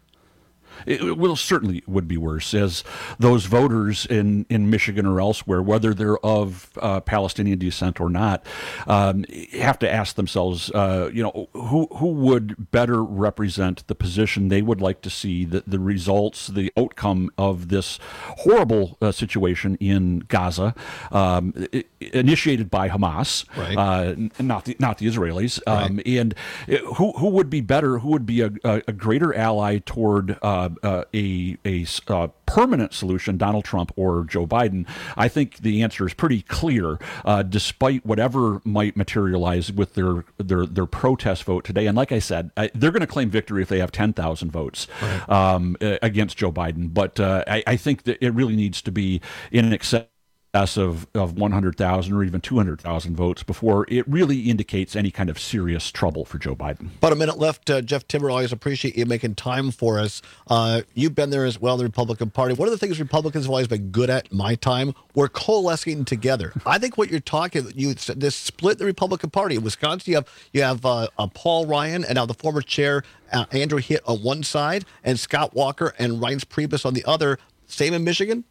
It will certainly would be worse, as those voters in, in Michigan or elsewhere, whether they're of uh, Palestinian descent or not, um, have to ask themselves, uh, you know, who who would better represent the position they would like to see, the, the results, the outcome of this horrible uh, situation in Gaza, um, it, initiated by Hamas, right. uh, not the not the Israelis, um, right. and who who would be better, who would be a, a, a greater ally toward uh, Uh, a a uh, permanent solution, Donald Trump or Joe Biden? I think the answer is pretty clear, uh, despite whatever might materialize with their their their protest vote today. And like I said, I, they're going to claim victory if they have ten thousand votes right. um, against Joe Biden. But uh, I, I think that it really needs to be in an excess of, of one hundred thousand or even two hundred thousand votes before it really indicates any kind of serious trouble for Joe Biden. About a minute left. Uh, Jeff Timmer, always appreciate you making time for us. Uh, you've been there as well in the Republican Party. One of the things Republicans have always been good at in my time, we're coalescing together. I think what you're talking, you this split the Republican Party. In Wisconsin, you have, you have uh, uh, Paul Ryan and now the former chair, uh, Andrew Hitt on one side, and Scott Walker and Reince Priebus on the other. Same in Michigan?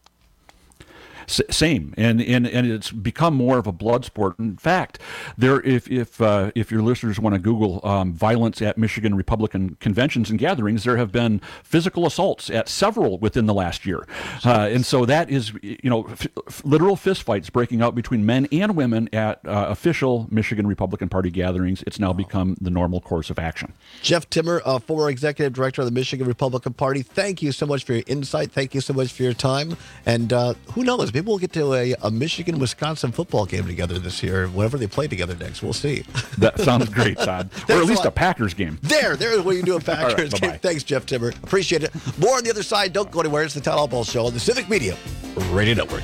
Same, and, and and it's become more of a blood sport. In fact, there, if if uh, if your listeners want to Google um, violence at Michigan Republican conventions and gatherings, there have been physical assaults at several within the last year, uh, and so that is, you know, f- f- literal fistfights breaking out between men and women at uh, official Michigan Republican Party gatherings. It's now become the normal course of action. Jeff Timmer, uh, former executive director of the Michigan Republican Party, thank you so much for your insight. Thank you so much for your time, and uh, who knows? Maybe we'll get to a, a Michigan-Wisconsin football game together this year, whenever they play together next. We'll see. That sounds great, Todd. Or at least a Packers game. There, there's where you do a Packers right, game. Thanks, Jeff Timmer. Appreciate it. More on the other side. Don't go anywhere. It's the Todd Albaugh Show on the Civic Media Radio Network.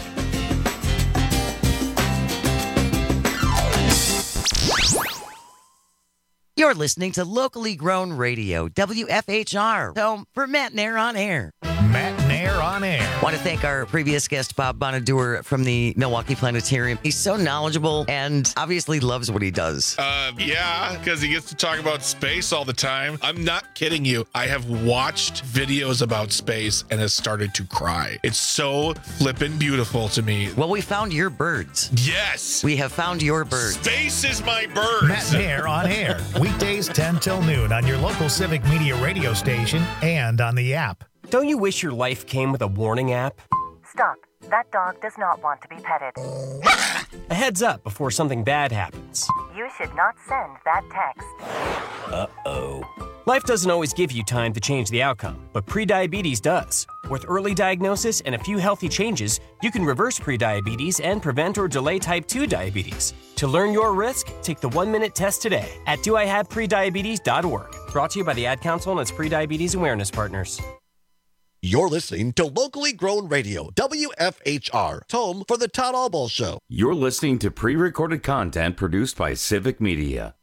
You're listening to locally grown radio, W F H R, home for Matt Nair on Air. Matt Nair on Air. Want to thank our previous guest, Bob Bonadur from the Milwaukee Planetarium. He's so knowledgeable and obviously loves what he does. Uh, yeah, because he gets to talk about space all the time. I'm not kidding you. I have watched videos about space and has started to cry. It's so flippin' beautiful to me. Well, we found your birds. Yes. We have found your birds. Space is my birds. Matt Nair on Air. Weekdays ten till noon on your local Civic Media radio station and on the app. Don't you wish your life came with a warning app? Stop. That dog does not want to be petted. A heads up before something bad happens. You should not send that text. Uh-oh. Life doesn't always give you time to change the outcome, but prediabetes does. With early diagnosis and a few healthy changes, you can reverse prediabetes and prevent or delay type two diabetes. To learn your risk, take the one-minute test today at do I have prediabetes dot org. Brought to you by the Ad Council and its prediabetes awareness partners. You're listening to locally grown radio, W F H R, home for the Todd Albaugh Show. You're listening to pre-recorded content produced by Civic Media.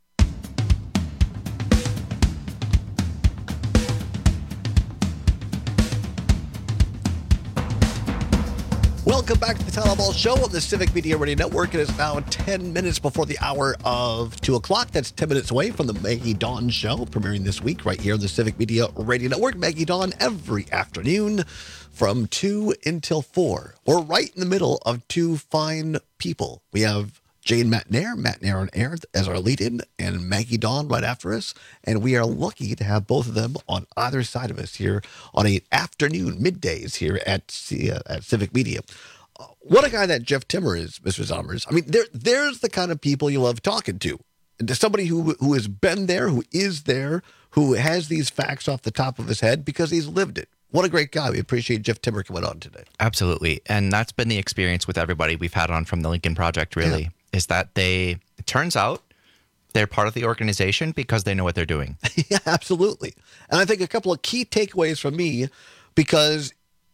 Welcome back to the Todd Albaugh Show on the Civic Media Radio Network. It is now ten minutes before the hour of two o'clock. That's ten minutes away from the Maggie Dawn Show, premiering this week right here on the Civic Media Radio Network. Maggie Dawn every afternoon from two until four. We're right in the middle of two fine people. We have Jane Matt Nair, Matt Nair on Air as our lead-in, and Maggie Dawn right after us. And we are lucky to have both of them on either side of us here on an afternoon, middays here at, uh, at Civic Media. Uh, what a guy that Jeff Timmer is, Mister Zommers. I mean, there, there's the kind of people you love talking to. And to somebody who who has been there, who is there, who has these facts off the top of his head because he's lived it. What a great guy. We appreciate Jeff Timmer coming on today. Absolutely. And that's been the experience with everybody we've had on from the Lincoln Project, really. Yeah. Is that they, it turns out, they're part of the organization because they know what they're doing. Yeah, absolutely. And I think a couple of key takeaways from me, because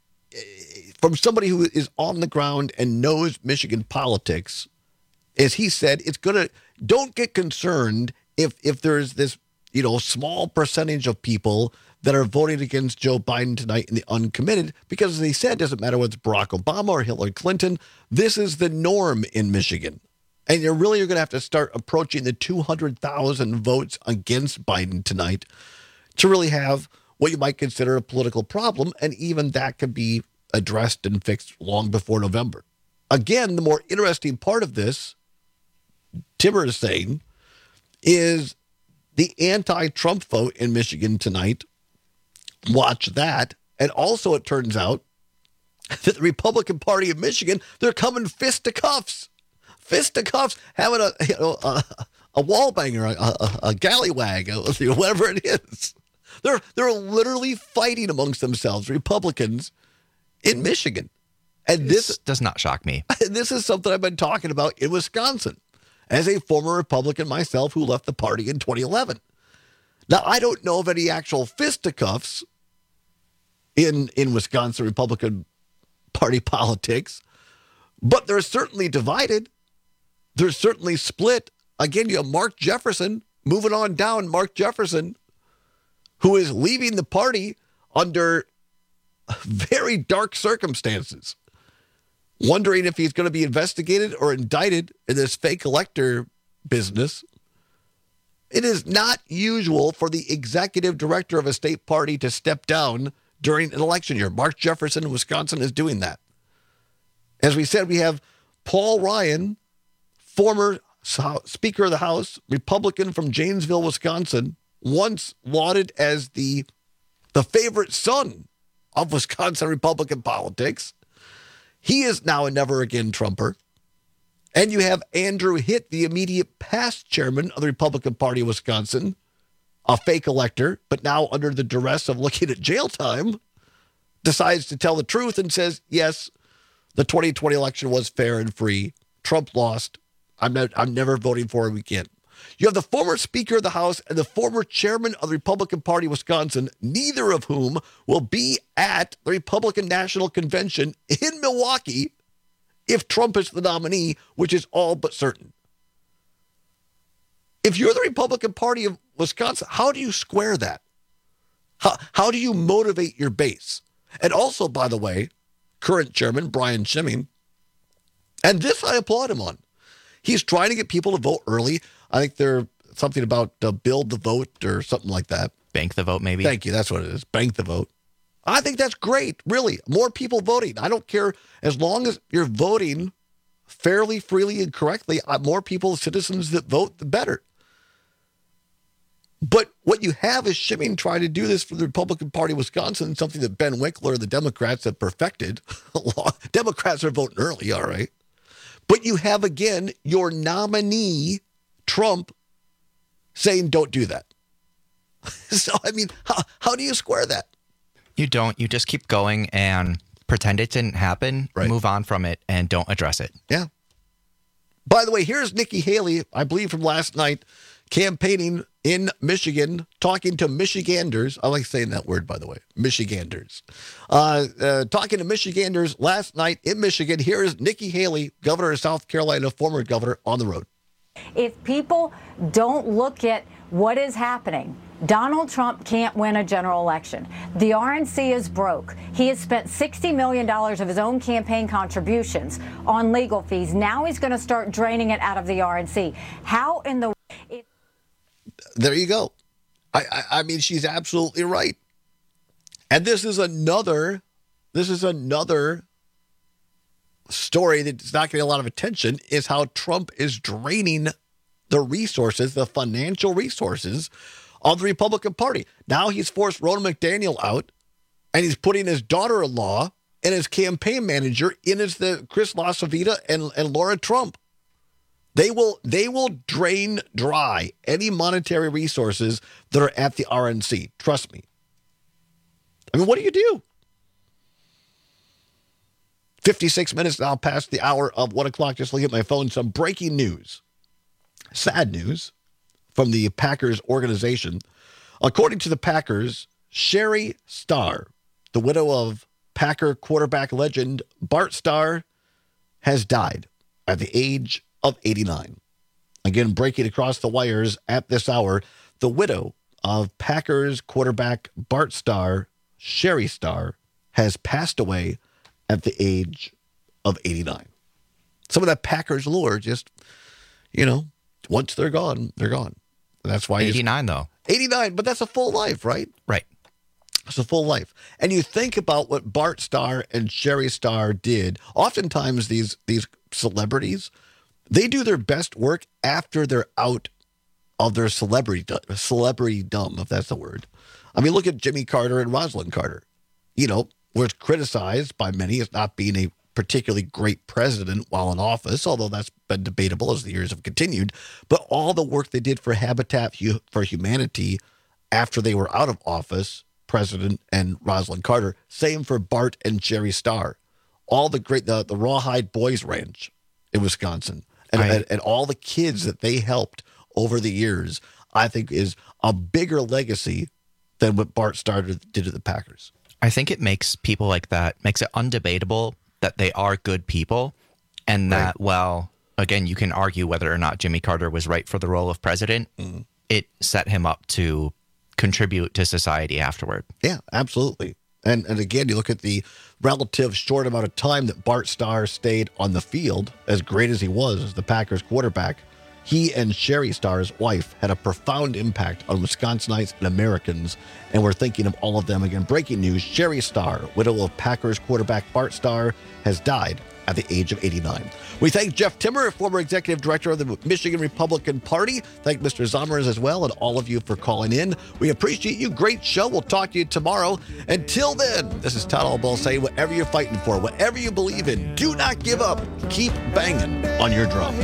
from somebody who is on the ground and knows Michigan politics, as he said, it's going to, don't get concerned if if there's this, you know, small percentage of people that are voting against Joe Biden tonight in the uncommitted, because as he said, it doesn't matter whether it's Barack Obama or Hillary Clinton, this is the norm in Michigan. And you're really going to have to start approaching the two hundred thousand votes against Biden tonight to really have what you might consider a political problem. And even that could be addressed and fixed long before November. Again, the more interesting part of this, Timmer is saying, is the anti-Trump vote in Michigan tonight. Watch that. And also it turns out that the Republican Party of Michigan, they're coming fisticuffs. Fisticuffs, having a you know a, a wall banger, a, a, a gallywag, a, whatever it is. They're they're literally fighting amongst themselves, Republicans in Michigan, and this, this does not shock me. This is something I've been talking about in Wisconsin, as a former Republican myself who left the party in twenty eleven. Now I don't know of any actual fisticuffs in in Wisconsin Republican Party politics, but they're certainly divided. They're certainly split. Again, you have Mark Jefferson, moving on down, Mark Jefferson, who is leaving the party under very dark circumstances, wondering if he's going to be investigated or indicted in this fake elector business. It is not usual for the executive director of a state party to step down during an election year. Mark Jefferson in Wisconsin is doing that. As we said, we have Paul Ryan, former Speaker of the House, Republican from Janesville, Wisconsin, once lauded as the, the favorite son of Wisconsin Republican politics. He is now a never-again Trumper. And you have Andrew Hitt, the immediate past chairman of the Republican Party of Wisconsin, a fake elector, but now under the duress of looking at jail time, decides to tell the truth and says, yes, The twenty twenty election was fair and free. Trump lost. I'm not, I'm never voting for him again. You have the former Speaker of the House and the former chairman of the Republican Party of Wisconsin, neither of whom will be at the Republican National Convention in Milwaukee if Trump is the nominee, which is all but certain. If you're the Republican Party of Wisconsin, how do you square that? How, how do you motivate your base? And also, by the way, current chairman Brian Schimming, and this I applaud him on. He's trying to get people to vote early. I think there's something about uh, build the vote or something like that. Bank the vote, maybe. Thank you. That's what it is. Bank the vote. I think that's great, really. More people voting. I don't care. As long as you're voting fairly, freely, and correctly, uh, more people, citizens that vote, the better. But what you have is Schimming trying to do this for the Republican Party of Wisconsin, something that Ben Winkler, the Democrats, have perfected. Democrats are voting early, all right. But you have, again, your nominee, Trump, saying don't do that. So, I mean, how, how do you square that? You don't. You just keep going and pretend it didn't happen, right. Move on from it, and don't address it. Yeah. By the way, here's Nikki Haley, I believe from last night, campaigning in Michigan, talking to Michiganders. I like saying that word, by the way, Michiganders. Uh, uh, talking to Michiganders last night in Michigan. Here is Nikki Haley, governor of South Carolina, former governor, on the road. If people don't look at what is happening, Donald Trump can't win a general election. The R N C is broke. He has spent sixty million dollars of his own campaign contributions on legal fees. Now he's going to start draining it out of the R N C. How in the... It- there you go. I, I, I mean, she's absolutely right. And this is another, this is another story that's not getting a lot of attention, is how Trump is draining the resources, the financial resources of the Republican Party. Now he's forced Ronna McDaniel out, and he's putting his daughter-in-law and his campaign manager in as the Chris LaCivita and, and Laura Trump. They will they will drain dry any monetary resources that are at the R N C. Trust me. I mean, what do you do? fifty-six minutes now past the hour of one o'clock. Just looking at my phone. Some breaking news. Sad news from the Packers organization. According to the Packers, Sherry Starr, the widow of Packer quarterback legend Bart Starr, has died at the age of eighty-nine. Again, breaking across the wires at this hour, the widow of Packers quarterback Bart Starr, Sherry Starr, has passed away at the age of eighty-nine. Some of that Packers lore just, you know, once they're gone, they're gone. That's why eighty-nine though. eighty-nine, but that's a full life, right? Right. It's a full life. And you think about what Bart Starr and Sherry Starr did. Oftentimes these these celebrities, they do their best work after they're out of their celebrity celebritydom, if that's the word. I mean, look at Jimmy Carter and Rosalind Carter. You know, was criticized by many as not being a particularly great president while in office, although that's been debatable as the years have continued. But all the work they did for Habitat for Humanity after they were out of office, President and Rosalind Carter, same for Bart and Sherry Starr. All the great, the, the Rawhide Boys Ranch in Wisconsin, and, I, and, and all the kids that they helped over the years, I think is a bigger legacy than what Bart Starr did at the Packers. I think it makes people like that, makes it undebatable that they are good people, and that, right. Well, again, you can argue whether or not Jimmy Carter was right for the role of president. Mm-hmm. It set him up to contribute to society afterward. Yeah, absolutely. And and again, you look at the relative short amount of time that Bart Starr stayed on the field, as great as he was as the Packers quarterback, he and Sherry Starr's wife had a profound impact on Wisconsinites and Americans, and we're thinking of all of them. Again, breaking news, Sherry Starr, widow of Packers quarterback Bart Starr, has died at the age of eighty-nine. We thank Jeff Timmer, former executive director of the Michigan Republican Party. Thank Mister Zommers as well, and all of you for calling in. We appreciate you. Great show. We'll talk to you tomorrow. Until then, this is Todd Albaugh saying, whatever you're fighting for, whatever you believe in, do not give up. Keep banging on your drum.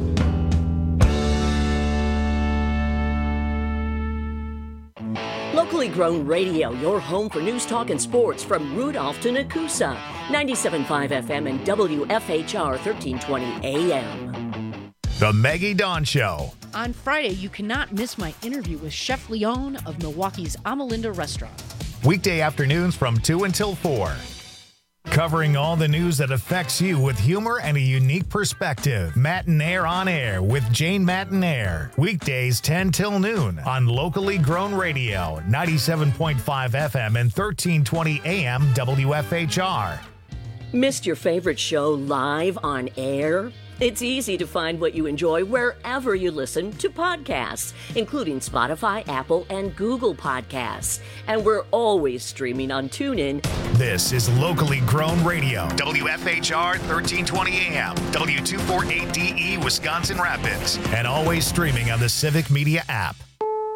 Local Locally grown radio, your home for news, talk, and sports from Rudolph to Nakusa. ninety-seven point five F M and W F H R thirteen twenty A M. The Maggie Dawn Show. On Friday, you cannot miss my interview with Chef Leon of Milwaukee's Amalinda restaurant. Weekday afternoons from two until four. Covering all the news that affects you with humor and a unique perspective. Matinaire on Air with Jane Matinaire. Weekdays ten till noon on locally grown radio, ninety-seven point five F M and thirteen twenty A M W F H R. Missed your favorite show live on air? It's easy to find what you enjoy wherever you listen to podcasts, including Spotify, Apple, and Google Podcasts. And we're always streaming on TuneIn. This is locally grown radio. W F H R thirteen twenty A M, W two forty-eight D E, Wisconsin Rapids, and always streaming on the Civic Media app.